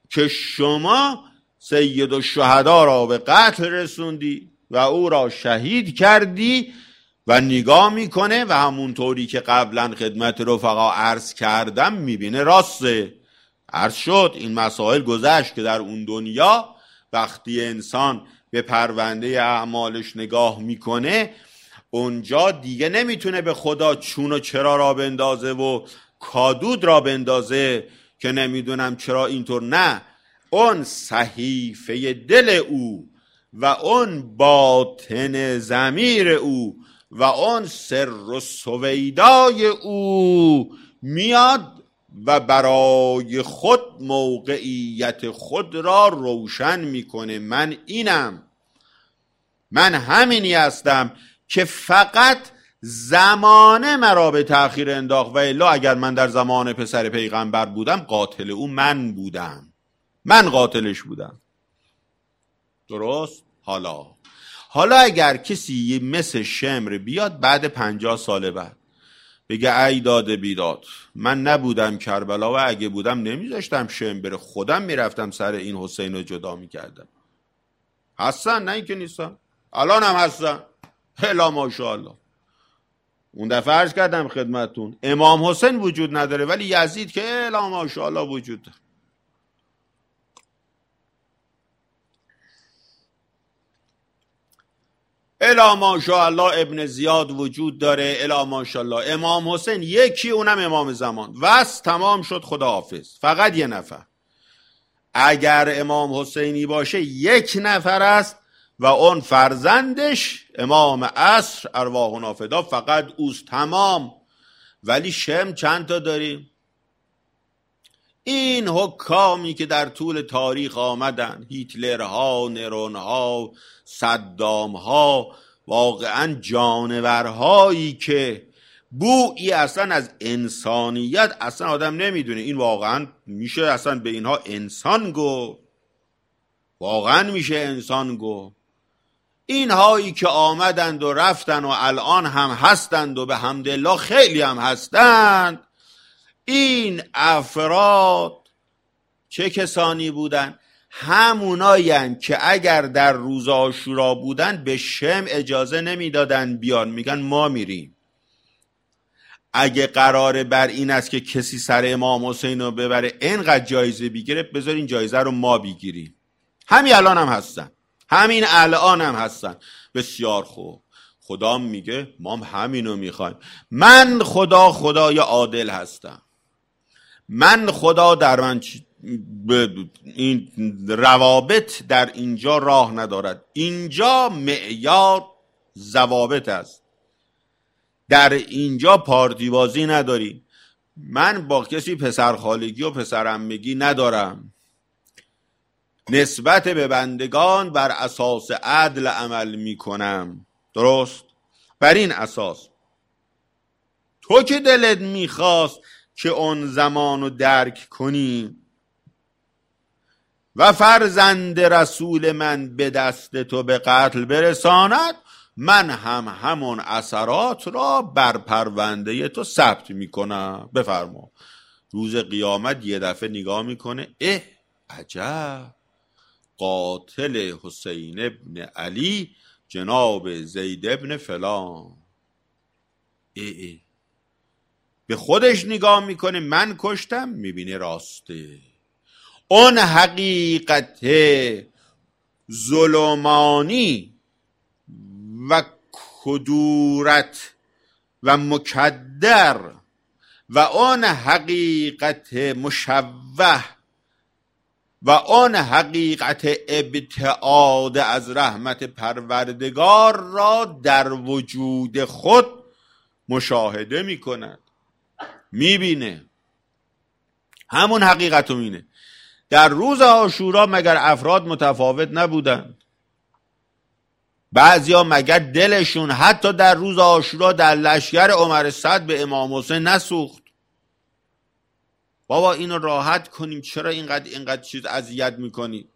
که شما سید الشهدا را به قتل رسوندی و او را شهید کردی و نگاه میکنه و همونطوری که قبلا خدمت رفقا عرض کردم میبینه راسته. عرض شد این مسائل گذشت که در اون دنیا وقتی انسان به پرونده اعمالش نگاه میکنه اونجا دیگه نمیتونه به خدا چون و چرا را بندازه و کادود را بندازه که نمیدونم چرا اینطور. نه، اون صحیفه دل او و اون باطن ضمیر او و اون سر و سویدای او میاد و برای خود موقعیت خود را روشن میکنه. من اینم، من همینی هستم که فقط زمانه مرا به تأخیر انداخت و الا اگر من در زمان پسر پیغمبر بودم قاتل او من بودم، من قاتلش بودم. درست؟ حالا حالا اگر کسی مثل شمر بیاد بعد پنجاه سال بعد بگه ای داده بیداد، من نبودم کربلا و اگه بودم نمیذاشتم شمر بره، خودم میرفتم سر این حسین رو جدا میکردم. هستن؟ نه اینکه نیستن، الان هم هستن. هلا ماشاءالله. اون دفعه عرض کردم خدمتون امام حسین وجود نداره ولی یزید که هلا ماشاءالله وجود داره. الا ماشاءالله ابن زیاد وجود داره، الا ماشاءالله امام حسین یکی، اونم امام زمان. بس تمام شد، خداحافظ. فقط یه نفر. اگر امام حسینی باشه یک نفر است و اون فرزندش امام عصر ارواحنا فدا، فقط اوست، تمام. ولی شم چند تا داریم؟ این حکامی که در طول تاریخ آمدن، هیتلرها، نرونها، صدامها، واقعا جانورهایی که بویی اصلا از انسانیت اصلا آدم نمیدونه. این واقعا میشه اصلا به اینها انسان گفت؟ واقعا میشه انسان گفت؟ اینهایی که آمدند و رفتن و الان هم هستند و به حمدالله خیلی هم هستند، این افراد چه کسانی بودن؟ همونایند که اگر در روز عاشورا بودن به شم اجازه نمیدادن بیان، میگن ما میریم. اگه قراره بر این است که کسی سر امام حسین رو ببره اینقدر جایزه بگیره، بذارین جایزه رو ما بگیریم. همین الان هم هستن، همین الان هم هستن. بسیار خوب. خدا میگه ما همینو میخوایم. من خدا خدای عادل هستم. من خدا در من این روابط در اینجا راه ندارد. اینجا معیار ضوابط است. در اینجا پاردیبازی نداریم. من با کسی پسرخالگی و پسرعمگی ندارم. نسبت به بندگان بر اساس عدل عمل میکنم. درست؟ بر این اساس تو که دلت میخواست که اون زمانو درک کنی و فرزند رسول من به دست تو به قتل برساند، من هم همون اثرات را بر پرونده تو ثبت میکنم. بفرما. روز قیامت یه دفعه نگاه میکنه، اه عجب، قاتل حسین ابن علی جناب زید ابن فلان. اه اه. به خودش نگاه میکنه، من کشتم، میبینه راسته. اون حقیقت ظلمانی و کدورت و مکدر و اون حقیقت مشوه و اون حقیقت ابتعاد از رحمت پروردگار را در وجود خود مشاهده میکند، میبینه. همون حقیقت رو مینه. در روز عاشورا مگر افراد متفاوت نبودن؟ بعضیا مگر دلشون حتی در روز عاشورا در لشکر عمر صد به امام حسین نسوخت؟ بابا اینو راحت کنیم، چرا اینقدر اینقدر چیز اذیت میکنی؟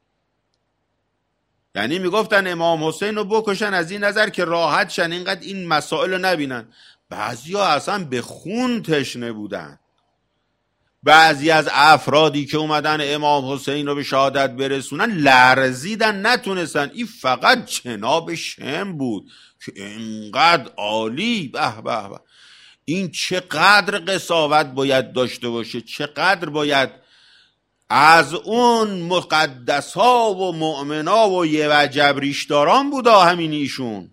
یعنی میگفتن امام حسین رو بکشن از این نظر که راحت شن، اینقدر این مسائل رو نبینن. بعضیا اصلا به خون تشنه بودن. بعضی از افرادی که اومدن امام حسین رو به شهادت برسونن لرزیدن، نتونستن. این فقط جناب شم بود که اینقدر عالی، به به به، این چقدر قساوت باید داشته باشه، چقدر باید از اون مقدسا و مؤمنا و یه وجب ریشداران بودا همین ایشون.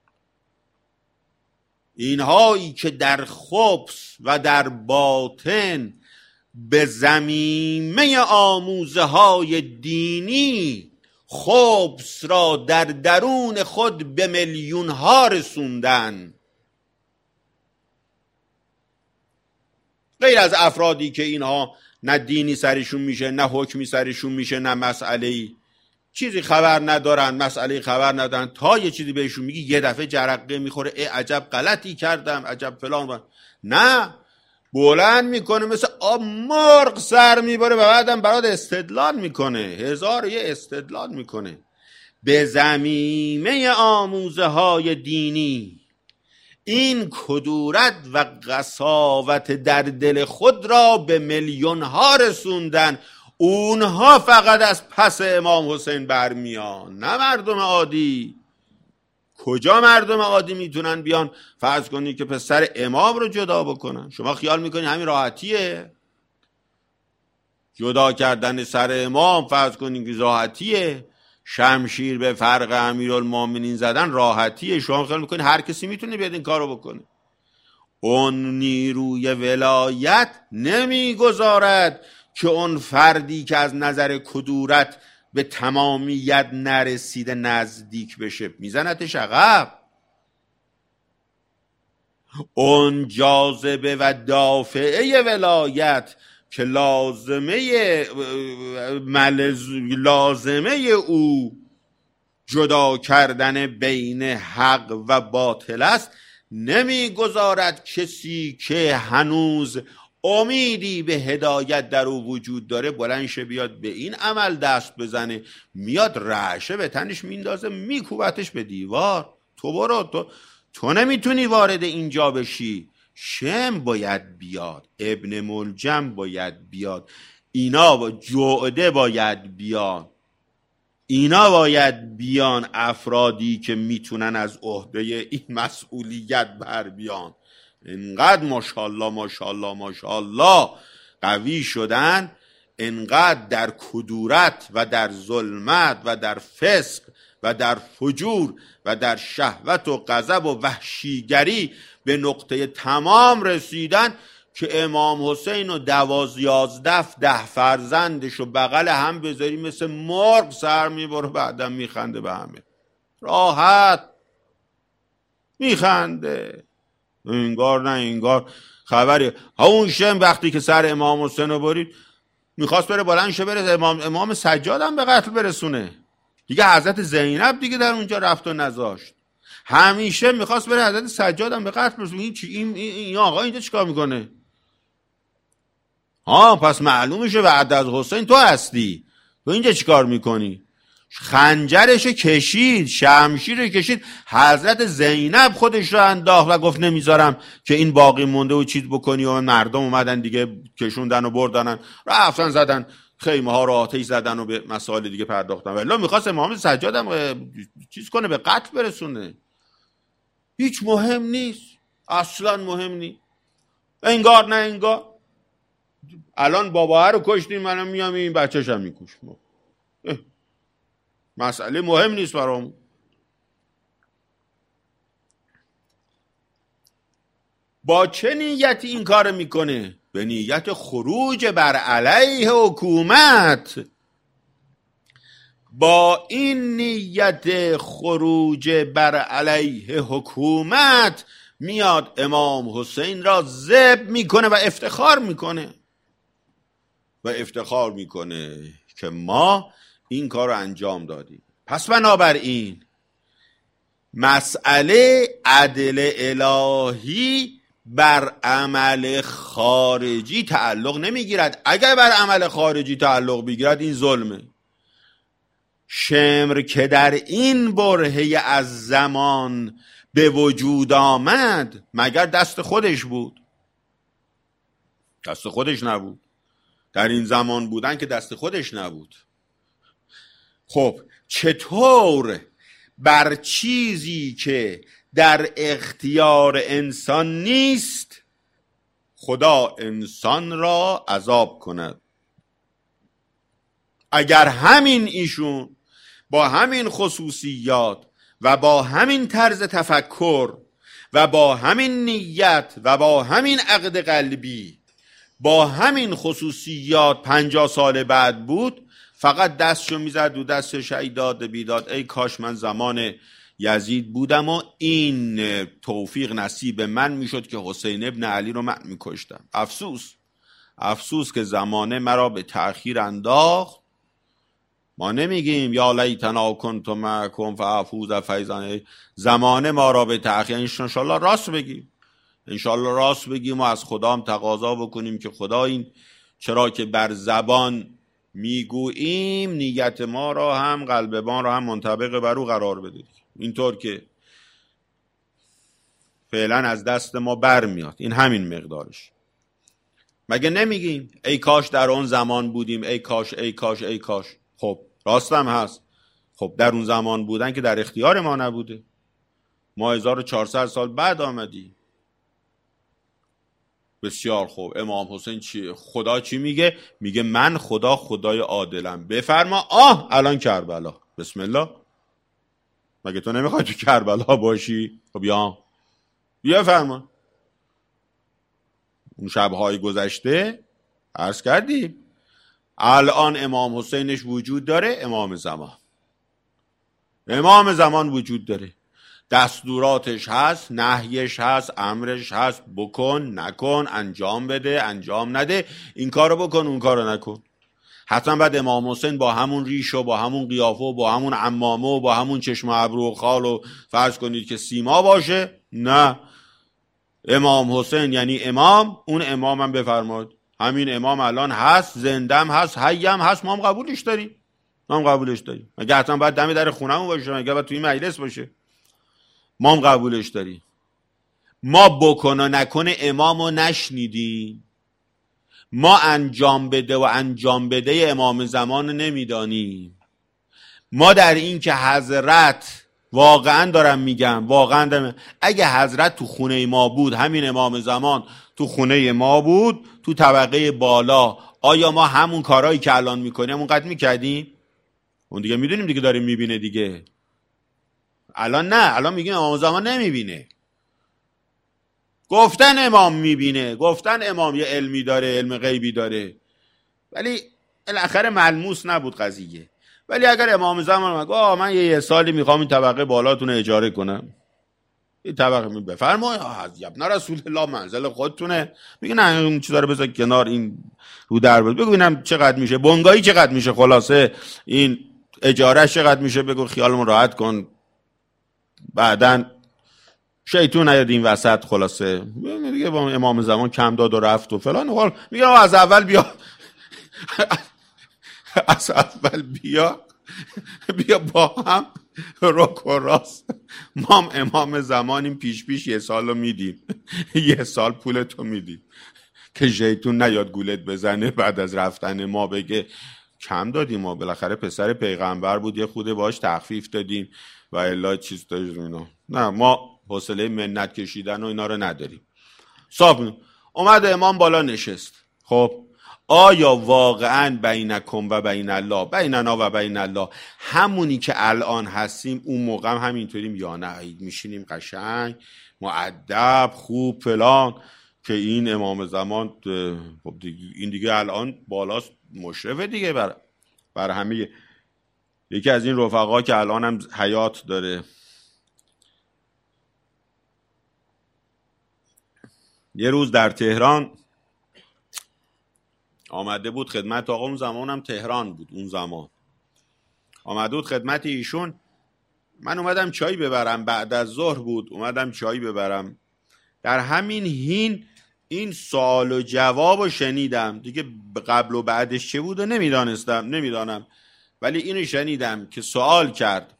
اینهایی که در خبث و در باطن به زمینه آموزه های دینی خبث را در درون خود به میلیون ها رسوندن، غیر از افرادی که اینها نه دینی سرشون میشه، نه حکمی سرشون میشه، نه مسئله‌ای، چیزی خبر ندارن، مسئله خبر ندارن، تا یه چیزی بهشون میگی یه دفعه جرقه میخوره، ای عجب غلطی کردم، عجب فلان. نه، بلند میکنه مثل آب مرغ سر میبره و بعدم برات استدلال میکنه، هزار یه استدلال میکنه. به زمینه آموزه های دینی این کدورت و قساوت در دل خود را به میلیون ها رسوندن. اونها فقط از پس امام حسین برمیان، نه مردم عادی. کجا مردم عادی میتونن بیان فرض کنی که پسر امام رو جدا بکنن؟ شما خیال میکنی همین راحتیه؟ جدا کردن سر امام فرض کنی که راحتیه؟ شمشیر به فرق امیرالمومنین زدن راحتیه؟ شما خیال میکنی هر کسی میتونه بیاد این کارو بکنه؟ اون نیروی ولایت نمیگذارد که اون فردی که از نظر کدورت به تمامیت نرسیده نزدیک بشه، میزنتش عقب. اون جاذبه و دافعه ولایت که لازمه ملز... لازمه او جدا کردن بین حق و باطل است، نمیگذارد کسی که هنوز امیدی به هدایت در او وجود داره بلند شه بیاد به این عمل دست بزنه. میاد رعشه به تنش میندازه، میکوبتش به دیوار. تو برو، تو تو نمیتونی وارد اینجا بشی. شم باید بیاد، ابن ملجم باید بیاد، اینا با جعده باید بیان، اینا باید بیان، افرادی که میتونن از عهده این مسئولیت بر بیان. انقدر ماشاءالله ماشاءالله ماشاءالله قوی شدن، انقدر در کدورت و در ظلمت و در فسق و در فجور و در شهوت و غضب و وحشیگری به نقطه تمام رسیدن که امام حسین و دواز یازده ده فرزندش و بغل هم بذاری مثل مرغ سر میبره، بعدم میخنده به همه، راحت میخنده. انگار نه انگار خبری. اون شم وقتی که سر امام حسین رو برید میخواست بره بلند شه بره امام امام سجاد هم به قتل برسونه دیگه. حضرت زینب دیگه در اونجا رفت و نذاشت. همیشه میخواست بره حضرت سجاد هم به قتل برسونه. این, این, این آقا اینجا چیکار میکنه؟ ها پس معلومشه بعد از حسین تو هستی، تو اینجا چیکار میکنی؟ خنجرش کشید، شمشیر کشید، حضرت زینب خودش رو انداخت و گفت نمیذارم که این باقی مونده و چیز بکنی. و مردم اومدن دیگه کشوندن و بردنن، رفتن زدن خیمه ها رو آتش زدن و به مسائل دیگه پرداختن. والله میخواست امام سجادم چیز کنه، به قتل برسونه. هیچ مهم نیست، اصلا مهم نیست. انگار نه انگار الان بابا رو کشتیم، منم میام این بچه‌ش هم میکشم، مسئله مهم نیست برام. با چه نیتی این کار میکنه؟ به نیت خروج بر علیه حکومت. با این نیت خروج بر علیه حکومت میاد امام حسین را ذبح میکنه و افتخار میکنه و افتخار میکنه که ما این کار رو انجام دادیم. پس بنابراین مسئله عدل الهی بر عمل خارجی تعلق نمیگیرد. اگر بر عمل خارجی تعلق بگیرد این ظلمه. شمر که در این برهه از زمان به وجود آمد مگر دست خودش بود؟ دست خودش نبود. در این زمان بودن که دست خودش نبود. خب چطور بر چیزی که در اختیار انسان نیست خدا انسان را عذاب کند؟ اگر همین ایشون با همین خصوصیات و با همین طرز تفکر و با همین نیت و با همین عقد قلبی با همین خصوصیات پنجاه سال بعد بود، فقط دستشو میزد و دست شهیداد بیداد ای کاش من زمان یزید بودم و این توفیق نصیب من میشد که حسین ابن علی رو من میکشتم. افسوس افسوس که زمانه مرا به تأخیر انداخت. ما نمیگیم یا لیتنا کنت معکم فافوز فیضا، زمانه ما را به تأخیر، انشالله راست بگیم، انشالله راست بگیم و از خدا هم تقاضا بکنیم که خدا این چرا که بر زبان میگوییم نیت ما را هم قلب ما را هم منطبق بر او قرار بده، اینطور که فعلا از دست ما بر میاد. این همین مقدارش. مگه نمیگیم ای کاش در اون زمان بودیم، ای کاش ای کاش ای کاش؟ خب راستم هست. خب در اون زمان بودن که در اختیار ما نبوده. ما هزار و چهارصد سال بعد آمدی. بسیار خوب. امام حسین چی؟ خدا چی میگه؟ میگه من خدا خدای عادلم، بفرما. آه الان کربلا، بسم الله. مگه تو نمیخوای تو کربلا باشی؟ خب بیا بیا فرما. اون شبهای گذشته عرض کردیم الان امام حسینش وجود داره، امام زمان امام زمان وجود داره، دستوراتش هست، نهیش هست، امرش هست، بکن نکن، انجام بده انجام نده، این کارو بکن اون کارو نکن. حتما بعد امام حسین با همون ریش و با همون قیافه و با همون عمامه و با همون چشم ابرو و خال و فرض کنید که سیما باشه؟ نه، امام حسین یعنی امام. اون امام هم بفرماد همین امام الان هست، زندم هست، حیم هست، ما هم قبولش داریم، ما هم قبولش داریم. مگه حتما باید دم در خونه‌مون باشه؟ مگه باید توی مجلس باشه؟ ما هم قبولش داریم. ما بکن و نکن امامو نشنیدیم، ما انجام بده و انجام بده امام زمان نمیدانیم. ما در این که حضرت، واقعا دارم میگم، واقعا دارم، اگه حضرت تو خونه ما بود، همین امام زمان تو خونه ما بود، تو طبقه بالا، آیا ما همون کارهایی که الان میکنیم اونقدر میکردیم؟ اون دیگه میدونیم دیگه، داریم میبینه دیگه. الان نه، الان میگیم امام زمان نمیبینه. گفتن امام میبینه، گفتن امام یه علمی داره، علم غیبی داره، ولی الاخر ملموس نبود قضیه. ولی اگر امام زمان میگه آه من یه سالی میخوام این طبقه بالاتون اجاره کنم، این طبقه می بفرمایید ابن رسول الله منزل خودتونه، میگه نه اون چیزا رو بذار کنار، این رو در بگو ببینم چقدر میشه، بنگاهی چقدر میشه، خلاصه این اجاره چقدر میشه، بگو خیالمون راحت کن، بعدن شیطون نیاد این وسط. خلاصه میگه با امام زمان کم داد و رفت و فلان. میگه از اول بیا از اول بیا بیا با هم رک و راست. ما هم امام زمانیم، پیش پیش یه سال رو میدیم، یه سال پولتو میدیم که شیطون نیاد گولت بزنه بعد از رفتن ما بگه کم دادیم، ما بالاخره پسر پیغمبر بود یه خوده باش تخفیف دادیم و الا چیز داریم اینا. نه، ما حوصله منت کشیدن و اینا رو نداریم. صاحب اومد امام بالا نشست. خب آیا واقعا بینکم و بین الله، بیننا و بین الله، همونی که الان هستیم اون موقع هم همینطوریم یا نه؟ میشینیم قشنگ مؤدب خوب فلان که این امام زمان خب دیگه این دیگه الان بالاست، مشرفه دیگه بر بر همه. یکی از این رفقا که الان هم حیات داره، یه روز در تهران آمده بود خدمت آقا، اون زمان هم تهران بود، اون زمان آمده بود خدمت ایشون. من اومدم چای ببرم، بعد از ظهر بود، اومدم چای ببرم. در همین حین این سوال و جواب رو شنیدم دیگه، قبل و بعدش چه بود و نمیدانستم، نمیدانم، ولی اینو شنیدم که سوال کرد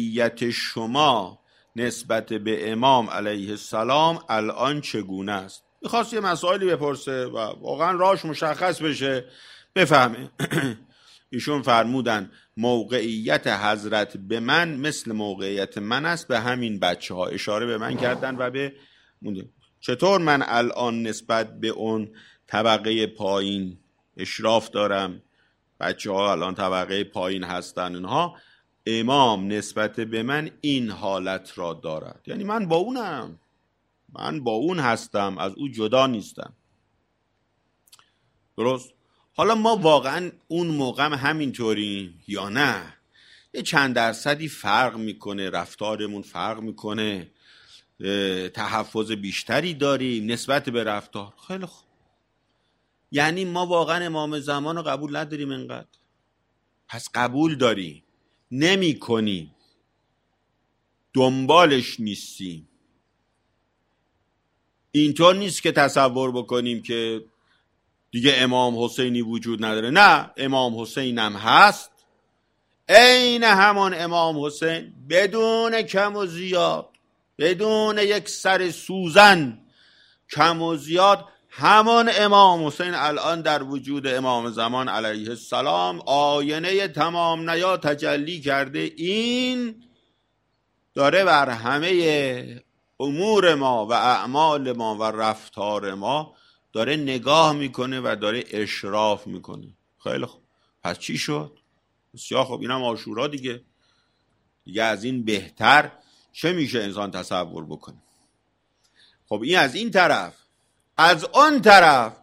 موقعیت شما نسبت به امام علیه السلام الان چگونه است؟ میخواست یه مسائلی بپرسه و واقعا راهش مشخص بشه بفهمه. ایشون فرمودن موقعیت حضرت به من مثل موقعیت من است به همین بچه ها، اشاره به من کردن و به مونده. چطور من الان نسبت به اون طبقه پایین اشراف دارم، بچه ها الان طبقه پایین هستن، اونها، امام نسبت به من این حالت را دارد، یعنی من با اونم، من با اون هستم، از او جدا نیستم. درست؟ حالا ما واقعا اون موقع همینطوریم یا نه؟ یه چند درصدی فرق میکنه، رفتارمون فرق میکنه، تحفظ بیشتری داریم نسبت به رفتار. خیلی خوب، یعنی ما واقعا امام زمان رو قبول نداریم انقدر؟ پس قبول داریم، نمی کنیم، دنبالش نیستیم. اینطور نیست که تصور بکنیم که دیگه امام حسینی وجود نداره. نه، امام حسین هم هست، عین همان امام حسین، بدون کم و زیاد، بدون یک سر سوزن کم و زیاد، همان امام حسین الان در وجود امام زمان علیه السلام آینه تمام نیا تجلی کرده. این داره بر همه امور ما و اعمال ما و رفتار ما داره نگاه میکنه و داره اشراف میکنه. خیلی خوب، پس چی شد؟ بسیار خوب، اینم عاشورا دیگه. دیگه از این بهتر چه میشه انسان تصور بکنه؟ خب این از این طرف. از اون طرف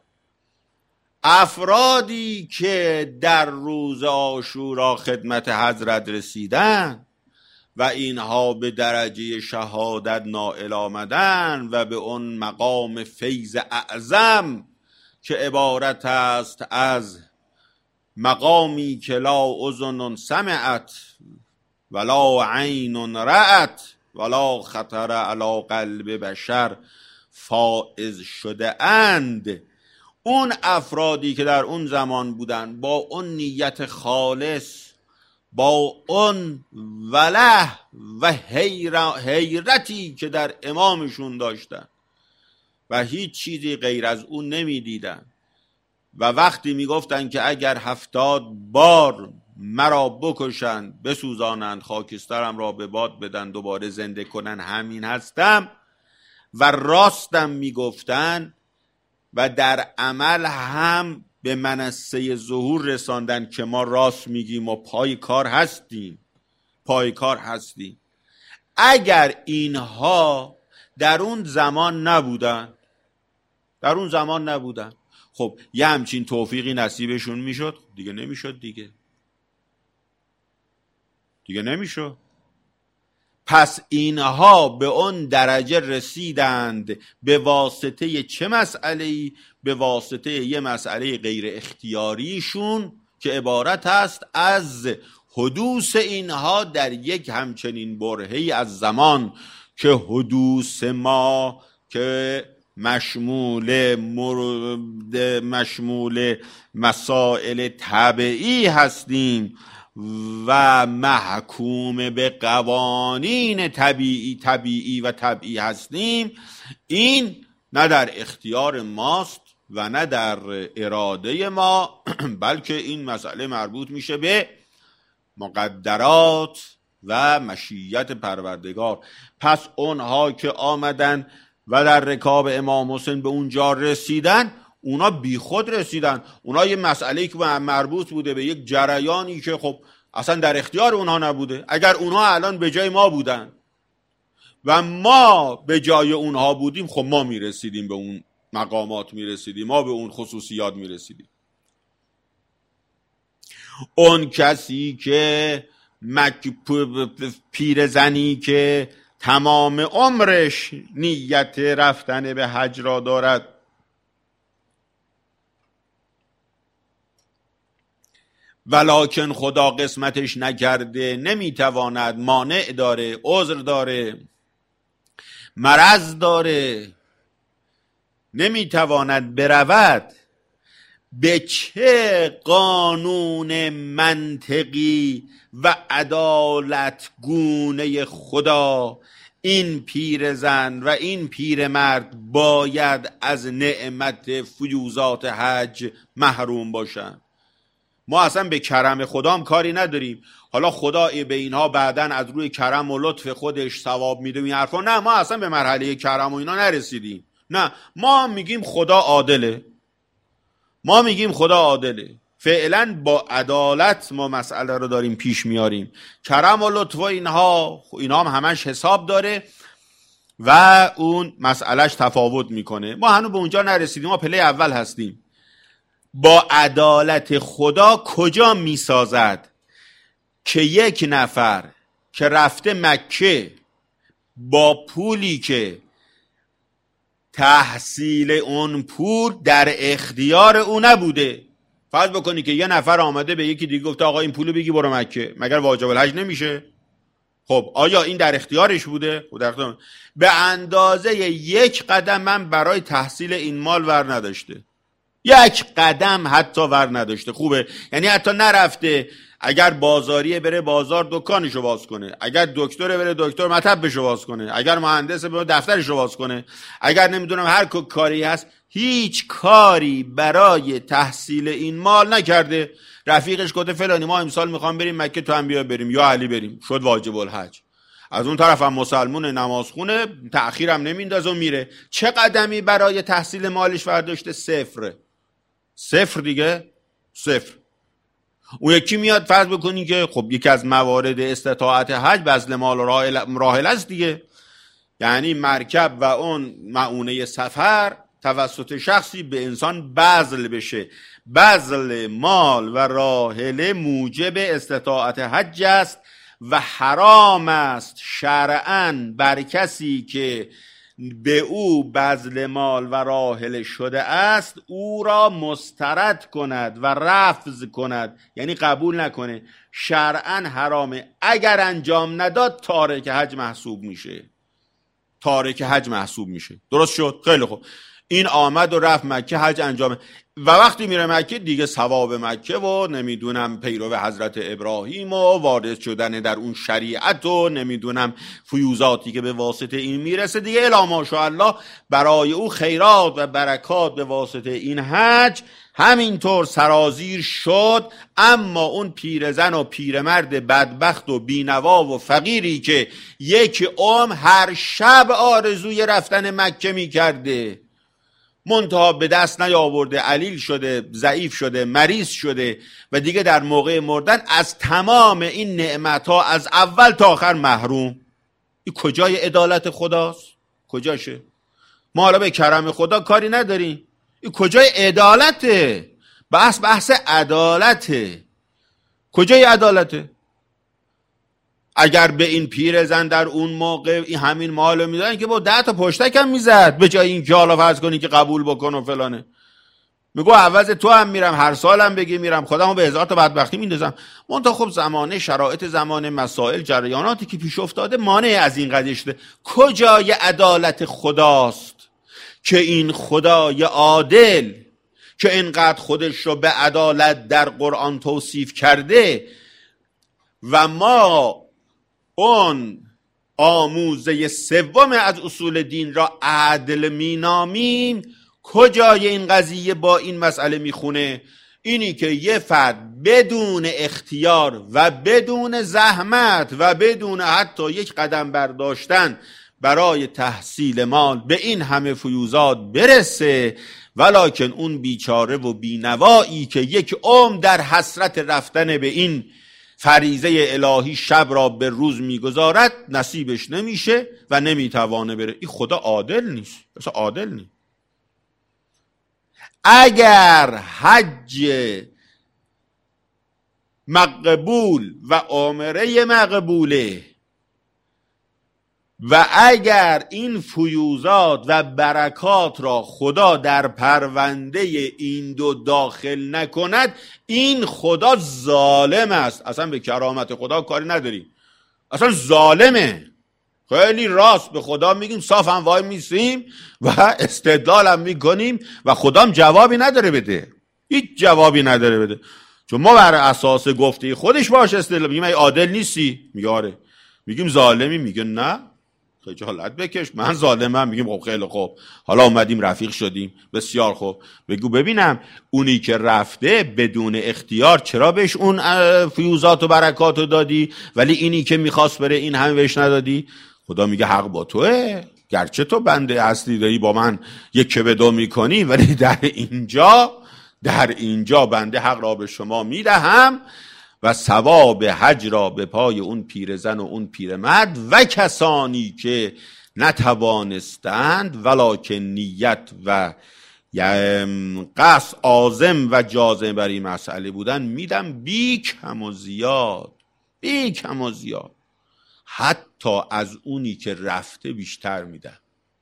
افرادی که در روز عاشورا خدمت حضرت رسیدن و اینها به درجه شهادت نائل آمدن و به اون مقام فیض اعظم که عبارت است از مقامی که لا اذن سمعت ولا عین رأت ولا خطر علی قلب بشر فائز شده اند، اون افرادی که در اون زمان بودن با اون نیت خالص، با اون وله و حیرتی که در امامشون داشتن و هیچ چیزی غیر از اون نمی دیدن و وقتی می گفتن که اگر هفتاد بار مرا بکشند بسوزانند خاکسترم را به باد بدن دوباره زنده کنن همین هستم، و راستم می گفتن و در عمل هم به منصه ظهور رساندن که ما راست میگیم و پای کار هستیم، پای کار هستیم. اگر اینها در اون زمان نبودن، در اون زمان نبودن خب یه همچین توفیقی نصیبشون میشد؟ دیگه نمیشد دیگه دیگه نمیشد. پس اینها به اون درجه رسیدند به واسطه چه مسئله‌ای؟ به واسطه یه مسئله غیر اختیاریشون که عبارت است از حدوث اینها در یک همچنین برهه‌ای از زمان که حدوث ما که مشمول مرد مشمول مسائل طبیعی هستیم و محکوم به قوانین طبیعی طبیعی و طبیعی هستیم، این نه در اختیار ماست و نه در اراده ما، بلکه این مسئله مربوط میشه به مقدرات و مشیت پروردگار. پس اونها که آمدن و در رکاب امام حسین به اونجا رسیدن، اونا بی خود رسیدن. اونا یه مسئله‌ای که مربوط بوده به یک جریانی که خب اصلا در اختیار اونها نبوده. اگر اونها الان به جای ما بودن و ما به جای اونها بودیم، خب ما میرسیدیم به اون مقامات، میرسیدیم ما به اون خصوصیات میرسیدیم. اون کسی که مک پیرزنی که تمام عمرش نیت رفتن به حج را دارد، ولکن خدا قسمتش نکرده، نمیتواند، مانع داره، عذر داره، مرض داره، نمیتواند برود، به چه قانون منطقی و عدالت گونه خدا این پیرزن و این پیرمرد باید از نعمت فیوزات حج محروم باشن؟ ما اصلا به کرم خدام کاری نداریم، حالا خدا به اینها بعداً از روی کرم و لطف خودش ثواب میده این حرفا. نه، ما اصلا به مرحله کرم و اینا نرسیدیم. نه، ما میگیم خدا عادله، ما میگیم خدا عادله. فعلا با عدالت ما مسئله رو داریم پیش میاریم. کرم و لطف و اینها اینها هم همش حساب داره و اون مسئلهش تفاوت میکنه. ما هنوز به اونجا نرسیدیم، ما پله اول هستیم. با عدالت خدا کجا میسازد که یک نفر که رفته مکه با پولی که تحصیل اون پول در اختیار او نبوده، فرض بکنی که یه نفر آمده به یکی دیگه گفته آقا این پولو بگی برو مکه، مگر واجب الحج نمیشه؟ خب آیا این در اختیارش بوده؟ در اختیار. به اندازه یک قدم من برای تحصیل این مال ور نداشته، یک قدم حتی ور نداشته. خوبه، یعنی حتی نرفته اگر بازاریه بره بازار دکانشو باز کنه، اگر دکتره بره دکتر مطبشو باز کنه، اگر مهندسه بره دفترشو باز کنه، اگر نمیدونم هر کاری هست، هیچ کاری برای تحصیل این مال نکرده. رفیقش گفته فلانی ما امسال میخوام بریم مکه، تو هم بیا بریم، یا علی بریم، شد واجب الحج. از اون طرف هم مسلمون نمازخونه، تأخیرم نمیندازه و میره. چه قدمی برای تحصیل مالش برداشته؟ صفر. صفر دیگه، صفر. اون یکی میاد فرض بکنی که خب یکی از موارد استطاعت حج بذل مال و راحله است دیگه، یعنی مرکب و اون معونه سفر توسط شخصی به انسان بذل بشه. بذل مال و راحله موجب استطاعت حج است و حرام است شرعاً بر کسی که به او بذل مال و راحله شده است او را مسترد کند و رفض کند، یعنی قبول نکنه. شرعاً حرامه. اگر انجام نداد تارک حج محسوب میشه، تارک حج محسوب میشه. درست شد؟ خیلی خوب. این آمد و رفت مکه، حج انجامه و وقتی میره مکه دیگه ثواب مکه و نمیدونم پیرو حضرت ابراهیم و وارد شدن در اون شریعت و نمیدونم فیوزاتی که به واسطه این میرسه دیگه الا ماشاءالله برای او خیرات و برکات به واسطه این حج همینطور سرازیر شد. اما اون پیرزن و پیرمرد بدبخت و بینوا و فقیری که یک عمر هر شب آرزوی رفتن مکه میکرده منتها به دست نیاورده، علیل شده، ضعیف شده، مریض شده و دیگه در موقع مردن از تمام این نعمتها از اول تا آخر محروم، این کجای عدالت خداست؟ کجاشه؟ ما حالا به کرم خدا کاری نداریم، این کجای عدالته؟ بحث بحث عدالته. کجای عدالته؟ اگر به این پیرزن در اون موقع این همین مالو میدادن که با ده تا پشتک هم میزد به جای این که حالا فرض کنی که قبول بکن و فلانه. میگو عوض تو هم میرم، هر سالم بگی میرم، خودمو به هزار تا بدبختی میندازم. منتها خب زمانه، شرایط زمانه، مسائل، جریاناتی که پیش افتاده مانع از این قضیه شده. کجای عدالت خداست که این خدای عادل که اینقدر خودش رو به عدالت در قرآن توصیف کرده و ما اون آموزه سوم از اصول دین را عدل مینامیم، کجای این قضیه با این مسئله میخونه؟ اینی که یه فرد بدون اختیار و بدون زحمت و بدون حتی یک قدم برداشتن برای تحصیل مال به این همه فیوزات برسه، ولکن اون بیچاره و بینوایی که یک عمر در حسرت رفتن به این فریضه الهی شب را به روز میگذارد نصیبش نمیشه و نمیتوانه بره. این خدا عادل نیست، اصلا عادل نیست. اگر حج مقبول و عمره مقبوله و اگر این فیوزات و برکات را خدا در پرونده این دو داخل نکند، این خدا ظالم است. اصلا به کرامت خدا کاری نداریم، اصلا ظالمه. خیلی راست به خدا میگیم، صاف هم وای میسیم و استدلال هم میکنیم و خدا هم جوابی نداره بده، هیچ جوابی نداره بده. چون ما بر اساس گفته خودش باشه استدلال میگیم ای عادل نیستی، میگه آره. میگیم ظالمی، میگه نه. خجالت بکش، من ظالمم. میگیم خب خیلی خوب، حالا اومدیم رفیق شدیم، بسیار خوب. بگو ببینم اونی که رفته بدون اختیار چرا بهش اون فیوزات و برکات رو دادی، ولی اینی که میخواست بره این همه بهش ندادی؟ خدا میگه حق با توه، گرچه تو بنده اصلی داری با من یک که به دو میکنی، ولی در اینجا در اینجا بنده حق را به شما میدهم و ثواب حج را به پای اون پیرزن و اون پیرمرد و کسانی که نتوانستند ولکن نیت و قصد عازم و جازم بر این مسئله بودن میدم بی کم و زیاد، بی کم و زیاد، حتی از اونی که رفته بیشتر میدم،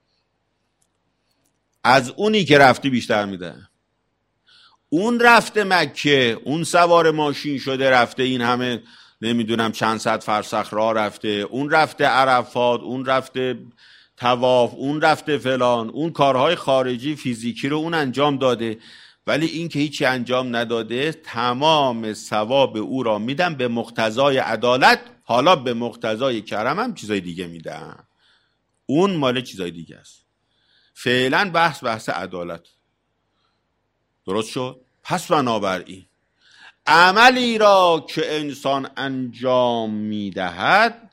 از اونی که رفته بیشتر میدم. اون رفته مکه، اون سوار ماشین شده رفته این همه نمیدونم چند صد فرسخ راه رفته، اون رفته عرفات، اون رفته طواف، اون رفته فلان، اون کارهای خارجی فیزیکی رو اون انجام داده، ولی این که هیچی انجام نداده تمام ثواب او را میدم به مقتضای عدالت. حالا به مقتضای کرم هم چیزای دیگه میدم، اون مال چیزای دیگه است. فعلا بحث بحث عدالت. درست شد؟ پس بنابراین عملی را که انسان انجام میدهد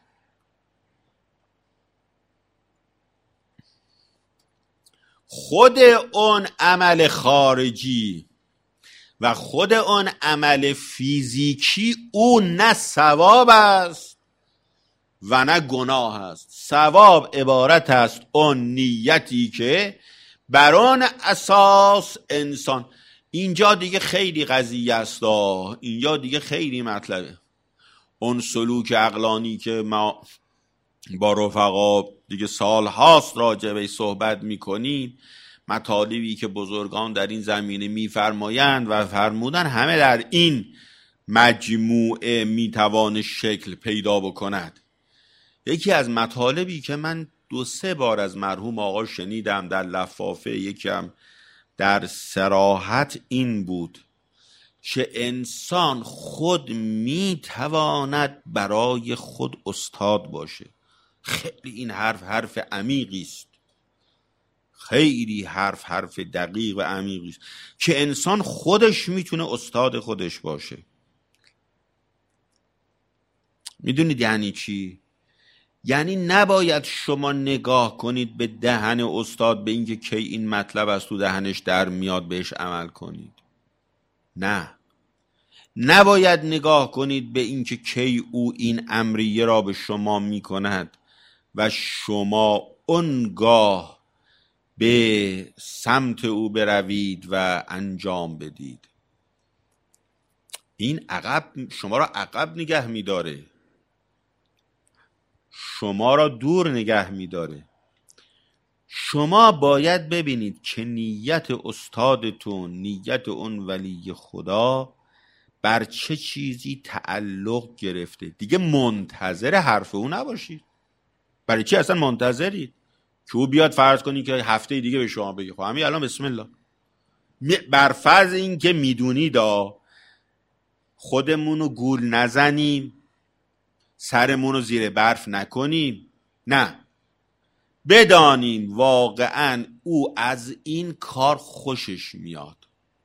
خود اون عمل خارجی و خود اون عمل فیزیکی او نه ثواب است و نه گناه است. ثواب عبارت است اون نیتی که بر اون اساس انسان، اینجا دیگه خیلی قضیه است، اینجا دیگه خیلی مطلبه. اون سلوک عقلانی که ما با رفقا دیگه سال هاست راجع به صحبت میکنیم، مطالبی که بزرگان در این زمینه میفرمایند و فرمودن، همه در این مجموعه میتوان شکل پیدا بکند. یکی از مطالبی که من دو سه بار از مرحوم آقا شنیدم در لفافه، یکم در صراحت، این بود که انسان خود میتواند برای خود استاد باشه. خیلی این حرف حرف عمیقی است، خیلی حرف حرف دقیق و عمیقی است که انسان خودش میتونه استاد خودش باشه. میدونید یعنی چی؟ یعنی نباید شما نگاه کنید به دهن استاد، به اینکه کی این مطلب از تو دهنش در میاد بهش عمل کنید. نه، نباید نگاه کنید به اینکه کی او این امریه را به شما میکند و شما اونگاه به سمت او بروید و انجام بدید. این عقب شما را عقب نگه میداره، شما را دور نگه میداره. شما باید ببینید که نیت استادتون، نیت اون ولی خدا بر چه چیزی تعلق گرفته. دیگه منتظر حرف او نباشید. برای چی اصلا منتظرید که او بیاد فرض کنید که هفته دیگه به شما بگه خب همین الان بسم الله؟ بر فرض این که میدونید خودمونو گول نزنیم، سرمونو زیر برف نکنیم، نه، بدانیم واقعا او از این کار خوشش میاد.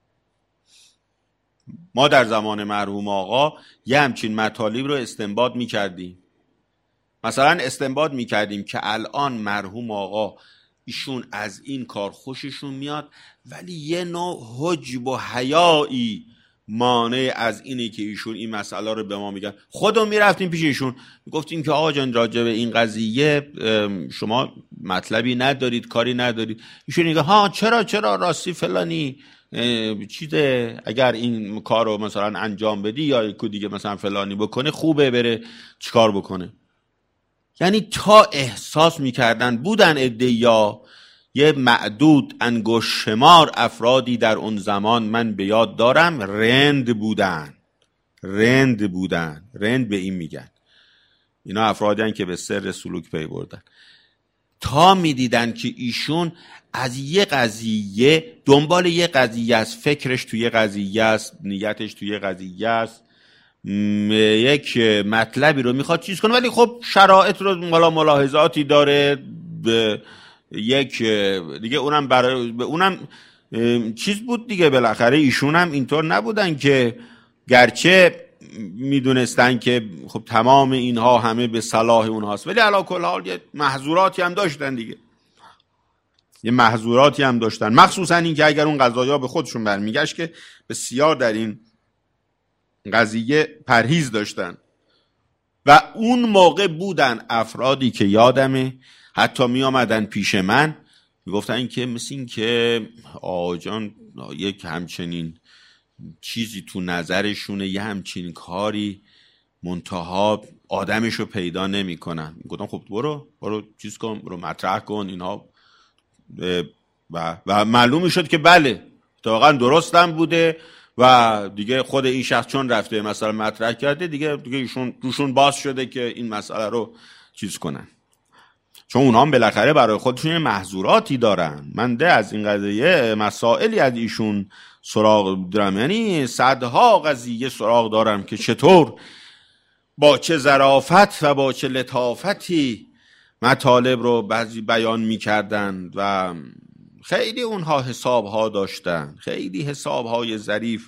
ما در زمان مرحوم آقا یه همچین مطالب رو استنباط میکردیم. مثلا استنباط میکردیم که الان مرحوم آقا ایشون از این کار خوششون میاد، ولی یه نوع حجب و حیایی مانع از اینه که ایشون این مسئله رو به ما میگن. خودمون میرفتیم پیش ایشون میگفتیم که آقا جان راجع به این قضیه شما مطلبی ندارید، کاری ندارید. ایشون میگه ها چرا چرا راستی فلانی چیزه، اگر این کار رو مثلا انجام بدی یا یکی دیگه مثلا فلانی بکنه خوبه، بره چیکار بکنه. یعنی تا احساس میکردن بودن عده‌یا، یه معدود انگشت شمار افرادی در اون زمان من به یاد دارم رند بودن، رند بودن، رند به این میگن، اینا افرادی هستن که به سر سلوک پی بردن، تا میدیدن که ایشون از یه قضیه دنبال یه قضیه است، فکرش توی قضیه است، نیتش توی قضیه است، یک مطلبی رو میخواد چیز کنه، ولی خب شرایط رو مالا ملاحظاتی داره، به یک دیگه اونم برای اونم چیز بود دیگه، بالاخره ایشون هم اینطور نبودن که گرچه میدونستن که خب تمام اینها همه به صلاح اونهاست، ولی علی کل حال یه محظوراتی هم داشتن دیگه، یه محظوراتی هم داشتن، مخصوصا این که اگر اون قضایا به خودشون برمیگشت که بسیار در این قضیه پرهیز داشتن. و اون موقع بودن افرادی که یادمه حتی می آمدن پیش من می گفتن که مثل این که آقا جان یک همچنین چیزی تو نظرشونه، یه همچین کاری، منتها آدمشو پیدا نمی کنن. گفتم خب برو برو چیز کن، برو مطرح کن اینها، و, و معلوم شد که بله واقعا درستم بوده و دیگه خود این شخص چون رفته مثلا مطرح کرده دیگه دیگه ایشون روشون باز شده که این مسئله رو چیز کنن، چون اونها هم بالاخره برای خودشون محظوراتی دارن. من ده از این قضیه مسائلی از ایشون سراغ دارم، یعنی صدها قضیه سراغ دارم که چطور با چه ظرافت و با چه لطافتی مطالب رو بعضی بیان می‌کردند و خیلی اونها حسابها داشتن، خیلی حسابهای ظریف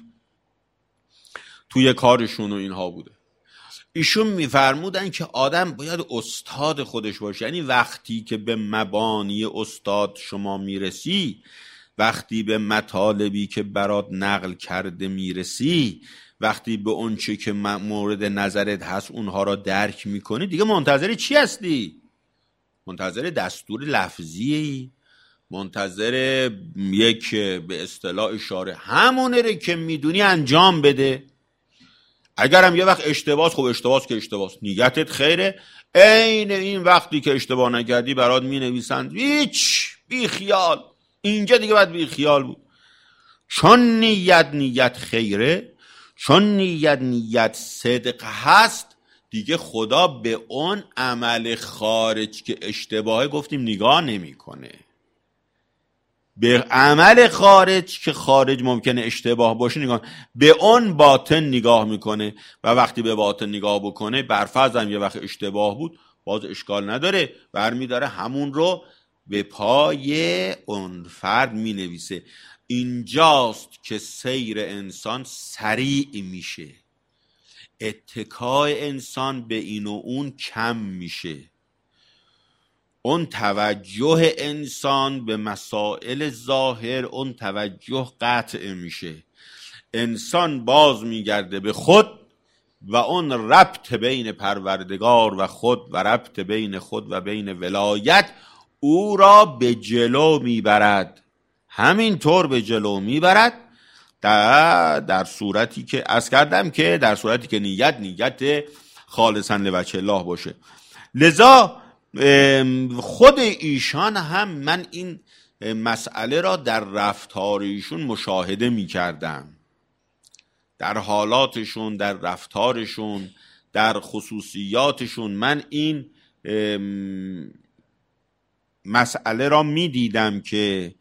توی کارشون و اینها بوده. ایشون میفرمودن که آدم باید استاد خودش باشه، یعنی وقتی که به مبانی استاد شما میرسی، وقتی به مطالبی که برات نقل کرده میرسی، وقتی به اون چه که مورد نظرت هست اونها را درک میکنی، دیگه منتظر چی هستی؟ منتظر دستور لفظی، منتظر یک به اصطلاح اشاره همونه رو که میدونی انجام بده. اگرم یه وقت اشتباس، خب اشتباس که اشتباس، نیتت خیره، عین این وقتی که اشتباه نکردی برات می نویسند هیچ، بی خیال. اینجا دیگه باید بی خیال بود، چون نیت نیت خیره، چون نیت نیت صدق هست، دیگه خدا به اون عمل خارج که اشتباهه گفتیم نگاه نمی کنه، به عمل خارج که خارج ممکنه اشتباه باشه نگاه، به اون باطن نگاه میکنه و وقتی به باطن نگاه بکنه، برفرض هم یه وقت اشتباه بود باز اشکال نداره، برمیداره همون رو به پای اون فرد مینویسه. اینجاست که سیر انسان سریع میشه، اتکای انسان به این و اون کم میشه، اون توجه انسان به مسائل ظاهر، اون توجه قطع میشه، انسان باز میگرده به خود و اون ربط بین پروردگار و خود و ربط بین خود و بین ولایت او را به جلو میبرد، همینطور به جلو میبرد در, در صورتی که عرض کردم که در صورتی که نیت نیت خالصا لوجه الله باشه. لذا خود ایشان هم من این مسئله را در رفتار ایشون مشاهده می کردم، در حالاتشون، در رفتارشون، در خصوصیاتشون من این مسئله را می دیدم که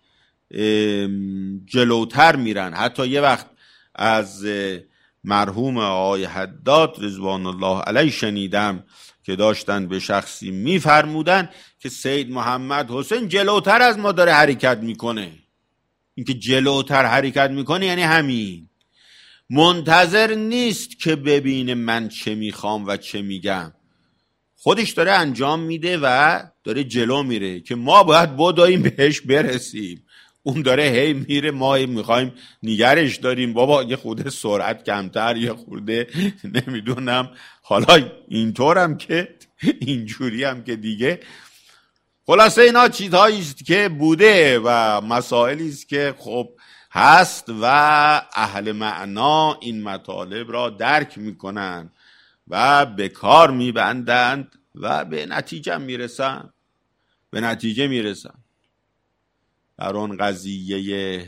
جلوتر میرن. حتی یه وقت از مرحوم آقای حداد رضوان الله علیه شنیدم که داشتن به شخصی میفرمودن که سید محمد حسین جلوتر از ما داره حرکت میکنه. اینکه جلوتر حرکت میکنه یعنی همین، منتظر نیست که ببینه من چه میخوام و چه میگم، خودش داره انجام میده و داره جلو میره که ما باید بدویم بهش برسیم. اون داره هی میره، ما میخوایم نگرش داریم، بابا یه خورده سرعت کمتر، یه خورده نمیدونم، حالا اینطورم که اینجوری هم که دیگه. خلاصه اینا چیزهایی است که بوده و مسائلی است که خب هست و اهل معنا این مطالب را درک میکنن و به کار میبندند و به نتیجه میرسن به نتیجه میرسن در اون قضیه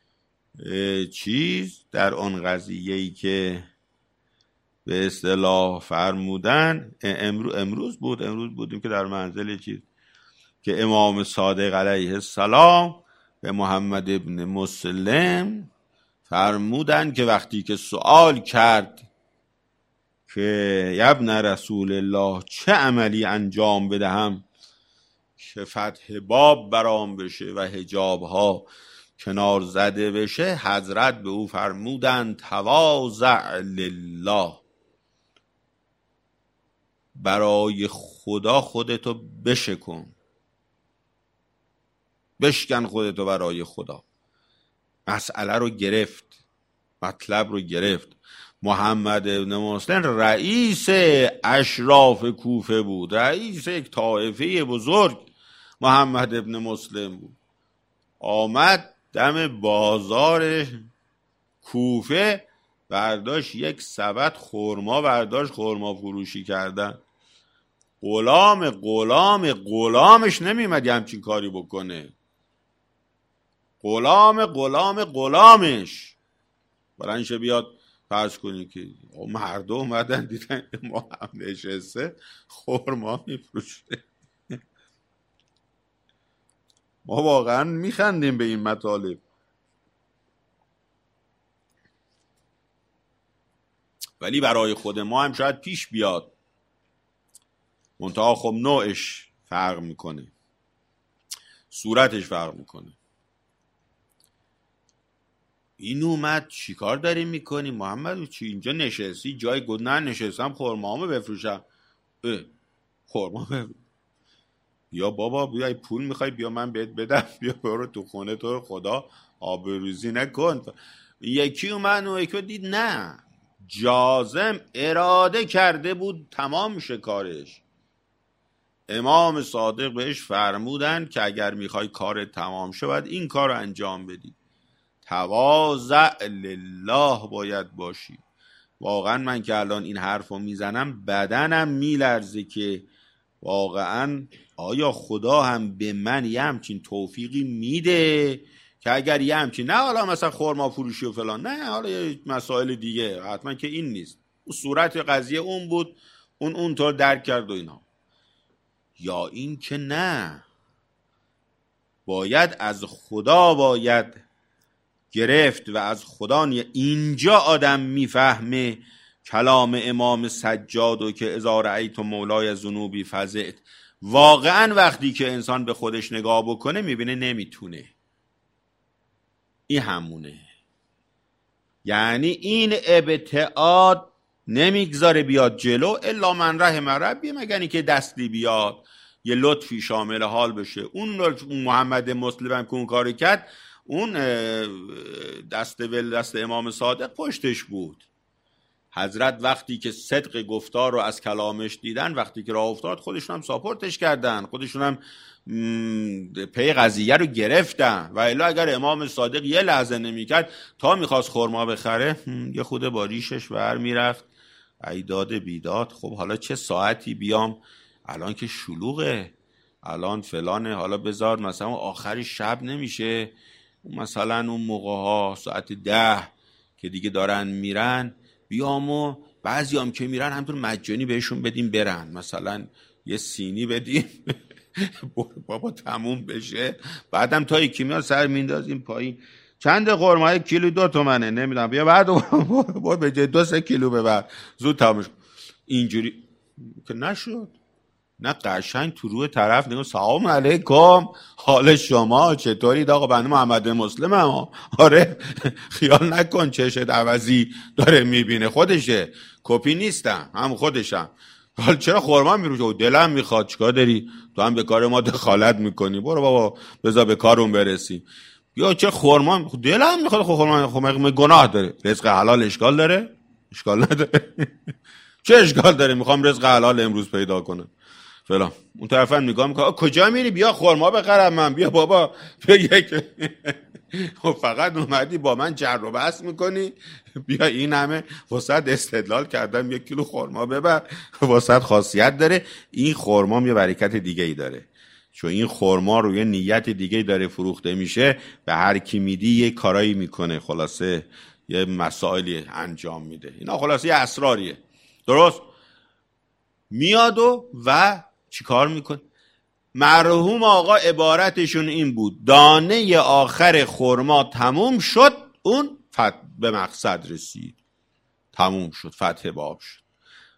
چیز در اون قضیه‌ای که به اصطلاح فرمودن امروز امروز بود امروز بودیم که در منزل چیز که امام صادق علیه السلام به محمد ابن مسلم فرمودن که وقتی که سوال کرد که ابن رسول الله چه عملی انجام بدهم که فتح باب برام بشه و حجاب ها کنار زده بشه، حضرت به او فرمودند تواضع لله، برای خدا خودتو بشکن، بشکن خودتو برای خدا. مسئله رو گرفت، مطلب رو گرفت. محمد ابن مسلم رئیس اشراف کوفه بود، رئیس یک طایفه بزرگ محمد ابن مسلم بود. آمد دم بازار کوفه، برداشت یک سبد خرما، برداشت خرما فروشی کردن. غلام غلام غلامش نمیمد یه همچین کاری بکنه. غلام غلام غلامش بلنش بیاد فرض کنی که مردم اومدن دیدن ما هم نشسته خرما میفروشه. ما واقعا میخندیم به این مطالب. ولی برای خود ما هم شاید پیش بیاد، منتها خب نوعش فرق میکنه، صورتش فرق میکنه. این اومد چیکار داری میکنی محمد؟ چی اینجا نشستی جای گفت نه نشستم خرمامو بفروشم. اه خرما بفروش. یا بابا بیا پول میخوای بیا من بهت بدم، بیا برو تو خونه تو خدا آبروزی نکن. یکی اومد و یکی دید نه، جازم اراده کرده بود تمام شه کارش. امام صادق بهش فرمودن که اگر میخوای کار تمام شه باید این کار رو انجام بدی، تواضع لله باید باشی. واقعا من که الان این حرف رو میزنم بدنم میلرزه که واقعا آیا خدا هم به من یه همچین توفیقی میده که اگر یه همچین، نه حالا مثلا خرما فروشی و فلان، نه حالا یه مسائل دیگه، حتما که این نیست، اون صورت قضیه اون بود، اون اونطور درک کرد و اینا. یا این که نه، باید از خدا باید گرفت و از خدا. اینجا آدم میفهمه کلام امام سجاد و که اذا رأیت مولای ذنوبی فزعت. واقعا وقتی که انسان به خودش نگاه بکنه میبینه نمیتونه. این همونه، یعنی این ابتعاد نمیگذاره بیاد جلو الا من رحم ربی، مگر اینکه دستی بیاد یه لطفی شامل حال بشه. اون محمد مسلم که اون کاری کرد، اون دست ول دست امام صادق پشتش بود. حضرت وقتی که صدق گفتار رو از کلامش دیدن، وقتی که راه افتاد خودشون هم ساپورتش کردن، خودشون هم پی قضیه رو گرفتن. و الا اگر امام صادق یه لحظه نمیکرد تا میخواست خرما بخره یه خود با ریشش ور میرفت ایداد بیداد. خب حالا چه ساعتی بیام، الان که شلوغه، الان فلانه، حالا بذار مثلا آخری شب نمیشه، مثلا اون موقع ها ساعت ده که دیگه دارن میرن بیام و بعضی هم که میرن همطور مجانی بهشون بدیم برن، مثلا یه سینی بدیم بابا تموم بشه، بعدم تا یکی میاد سر میندازیم پایین. چند خرما؟ کیلو دو تومنه، نمیدونم بیا بعد با به جای دو سه کیلو ببر زود تمامش. اینجوری که نشد. نه قشنگ تو روی طرف نگو سلام علیکم حال شما چطورید آقا، بنده محمد مسلم هم. آره خیال نکن چشت عوضی داره میبینه، خودشه، کپی نیستم، هم خودشم. حال چرا خرما میروشه؟ دلم میخواد. چیکار داری تو هم به کار ما دخالت میکنی؟ برو بابا بذار به کارون برسیم. یا چه خرما دلم میخواد. خرما خرما گناه داره؟ رزق حلال اشکال داره؟ اشکال نداره. چه اشکال داره؟ میخوام رزق حلال امروز پیدا کنم فلان. اون طرف هم نگاه میکنه کجا میری؟ بیا خرما بخرم من. بیا بابا بیا یک فقط اومدی با من جر و بحث میکنی؟ بیا این همه واسط استدلال کردم یک کیلو خرما ببر، واسط خاصیت داره. این خرما یه برکت دیگه ای داره، چون این خرما روی نیت دیگه ای داره فروخته میشه، به هر کی میدی یه کارایی میکنه، خلاصه یه مسائلی انجام میده. اینا خلاصه یه اسراریه. درست میاد و و چی کار میکن؟ مرحوم آقا عبارتشون این بود دانه آخر خرما تموم شد، اون فتح به مقصد رسید، تموم شد، فتح باب شد.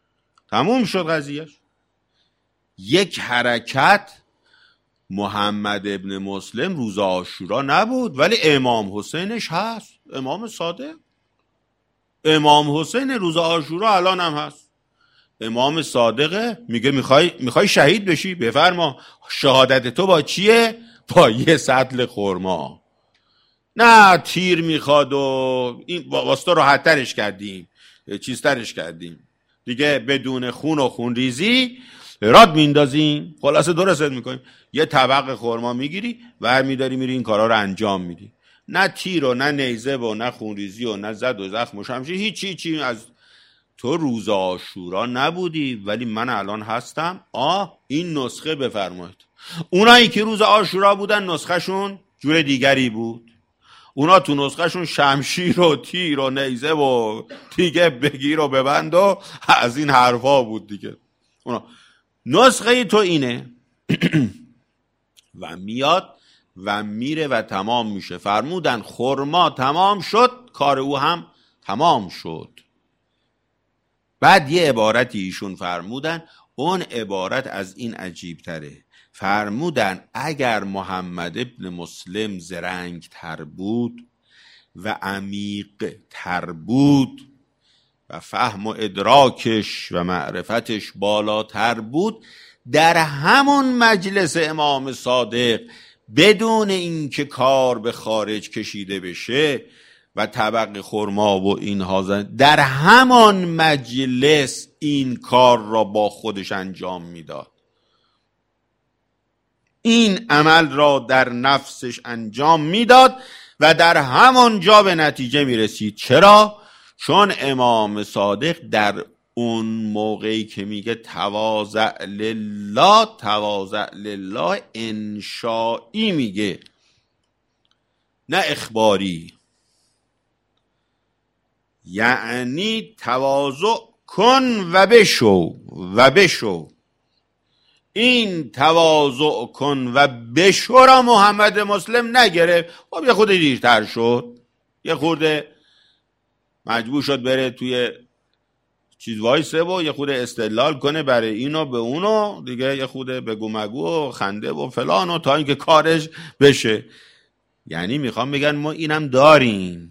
تموم شد قضیهش. یک حرکت محمد ابن مسلم روز عاشورا نبود ولی امام حسینش هست، امام صادق. امام حسین روز عاشورا الان هم هست. امام صادقه میگه میخوای میخوای شهید بشی، بفرما. شهادت تو با چیه؟ با یه سطل خرما. نه تیر میخواد و این واسطه راحت ترش کردیم، چیز ترش کردیم دیگه، بدون خون و خون ریزی راد میندازیم، خلاصه درست میکنیم. یه طبق خرما میگیری و میداری میری این کارا رو انجام میدی. نه تیر و نه نیزه و نه خونریزی و نه زد و زخم و شمشیر، هیچی چی از تو روز عاشورا نبودی ولی من الان هستم. آه این نسخه بفرمایید. اونایی که روز عاشورا بودن نسخه شون جور دیگری بود. اونا تو نسخه شون شمشیر و تیر و نیزه و دیگه بگیر و ببند و از این حرفا بود دیگه. اونا نسخه تو اینه و میاد و میره و تمام میشه. فرمودن خرما تمام شد، کار او هم تمام شد. بعد یه عبارتی ایشون فرمودن، اون عبارت از این عجیب تره. فرمودن اگر محمد ابن مسلم زرنگ تر بود و عمیق تر بود و فهم و ادراکش و معرفتش بالاتر بود، در همون مجلس امام صادق بدون اینکه کار به خارج کشیده بشه و طبق خرما و اینها، در همان مجلس این کار را با خودش انجام میداد. این عمل را در نفسش انجام میداد و در همان جا به نتیجه میرسید. چرا؟ چون امام صادق در اون موقعی که میگه تواضع لله، تواضع لله انشائی میگه، نه اخباری. یعنی تواضع کن و بشو و بشو. این تواضع کن و بشو را محمد مسلم نگرفت. خب یه خود دیرتر شد، یه خورده مجبور شد بره توی چیز وایسه و یه خود استدلال کنه برای اینو به اونو دیگه، یه خود بگو مگو و خنده و فلان و تا اینکه کارش بشه. یعنی میخوام بگن ما اینم داریم،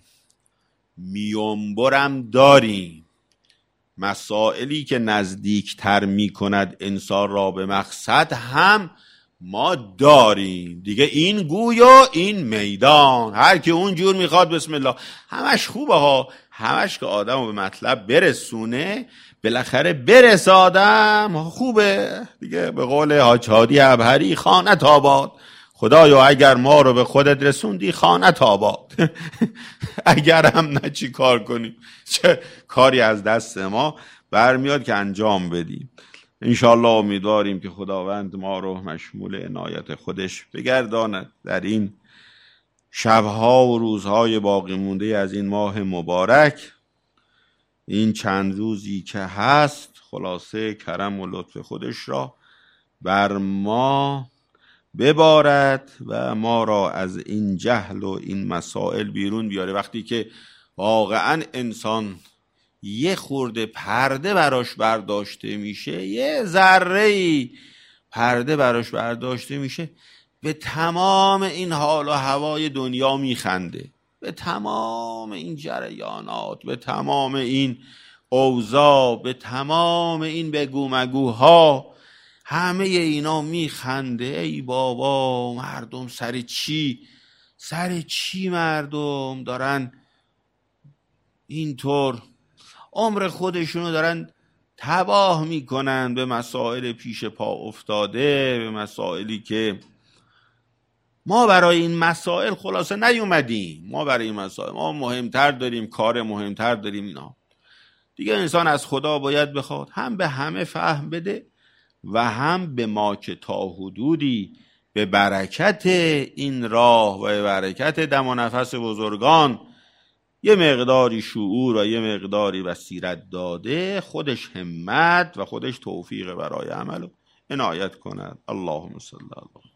میونبرم داریم، مسائلی که نزدیک تر می کند انسان را به مقصد هم ما داریم دیگه. این گوی و این میدان، هر که اون جور میخواد بسم الله. همش خوبه ها، همش که آدم رو به مطلب برسونه، بالاخره برس آدم خوبه دیگه. به قول حاج هادی عبهری خانت آباد، خدایا اگر ما رو به خودت رسوندی خانت آباد. اگر هم نه چی کار کنیم، چه کاری از دست ما برمیاد که انجام بدیم. انشاءالله امیدواریم که خداوند ما رو مشمول عنایت خودش بگرداند در این شبها و روزهای باقی مونده از این ماه مبارک. این چند روزی که هست خلاصه کرم و لطف خودش را بر ما ببارد و ما را از این جهل و این مسائل بیرون بیاره. وقتی که واقعا انسان یه خورده پرده براش برداشته میشه، یه ذره‌ای پرده براش برداشته میشه، به تمام این حال و هوای دنیا میخنده، به تمام این جریانات، به تمام این اوضاع، به تمام این بگو مگوها، همه اینا میخنده. ای بابا مردم سر چی سر چی مردم دارن اینطور عمر خودشونو دارن تباه میکنن به مسائل پیش پا افتاده، به مسائلی که ما برای این مسائل خلاصه نیومدیم. ما برای این مسائل ما مهمتر داریم، کار مهمتر داریم. اینا دیگه انسان از خدا باید بخواد هم به همه فهم بده و هم به ما که تا حدودی به برکت این راه و به برکت دم و نفس بزرگان یه مقداری شعور و یه مقداری بصیرت داده، خودش همت و خودش توفیق برای عمل عنایت کند. اللهم صل علی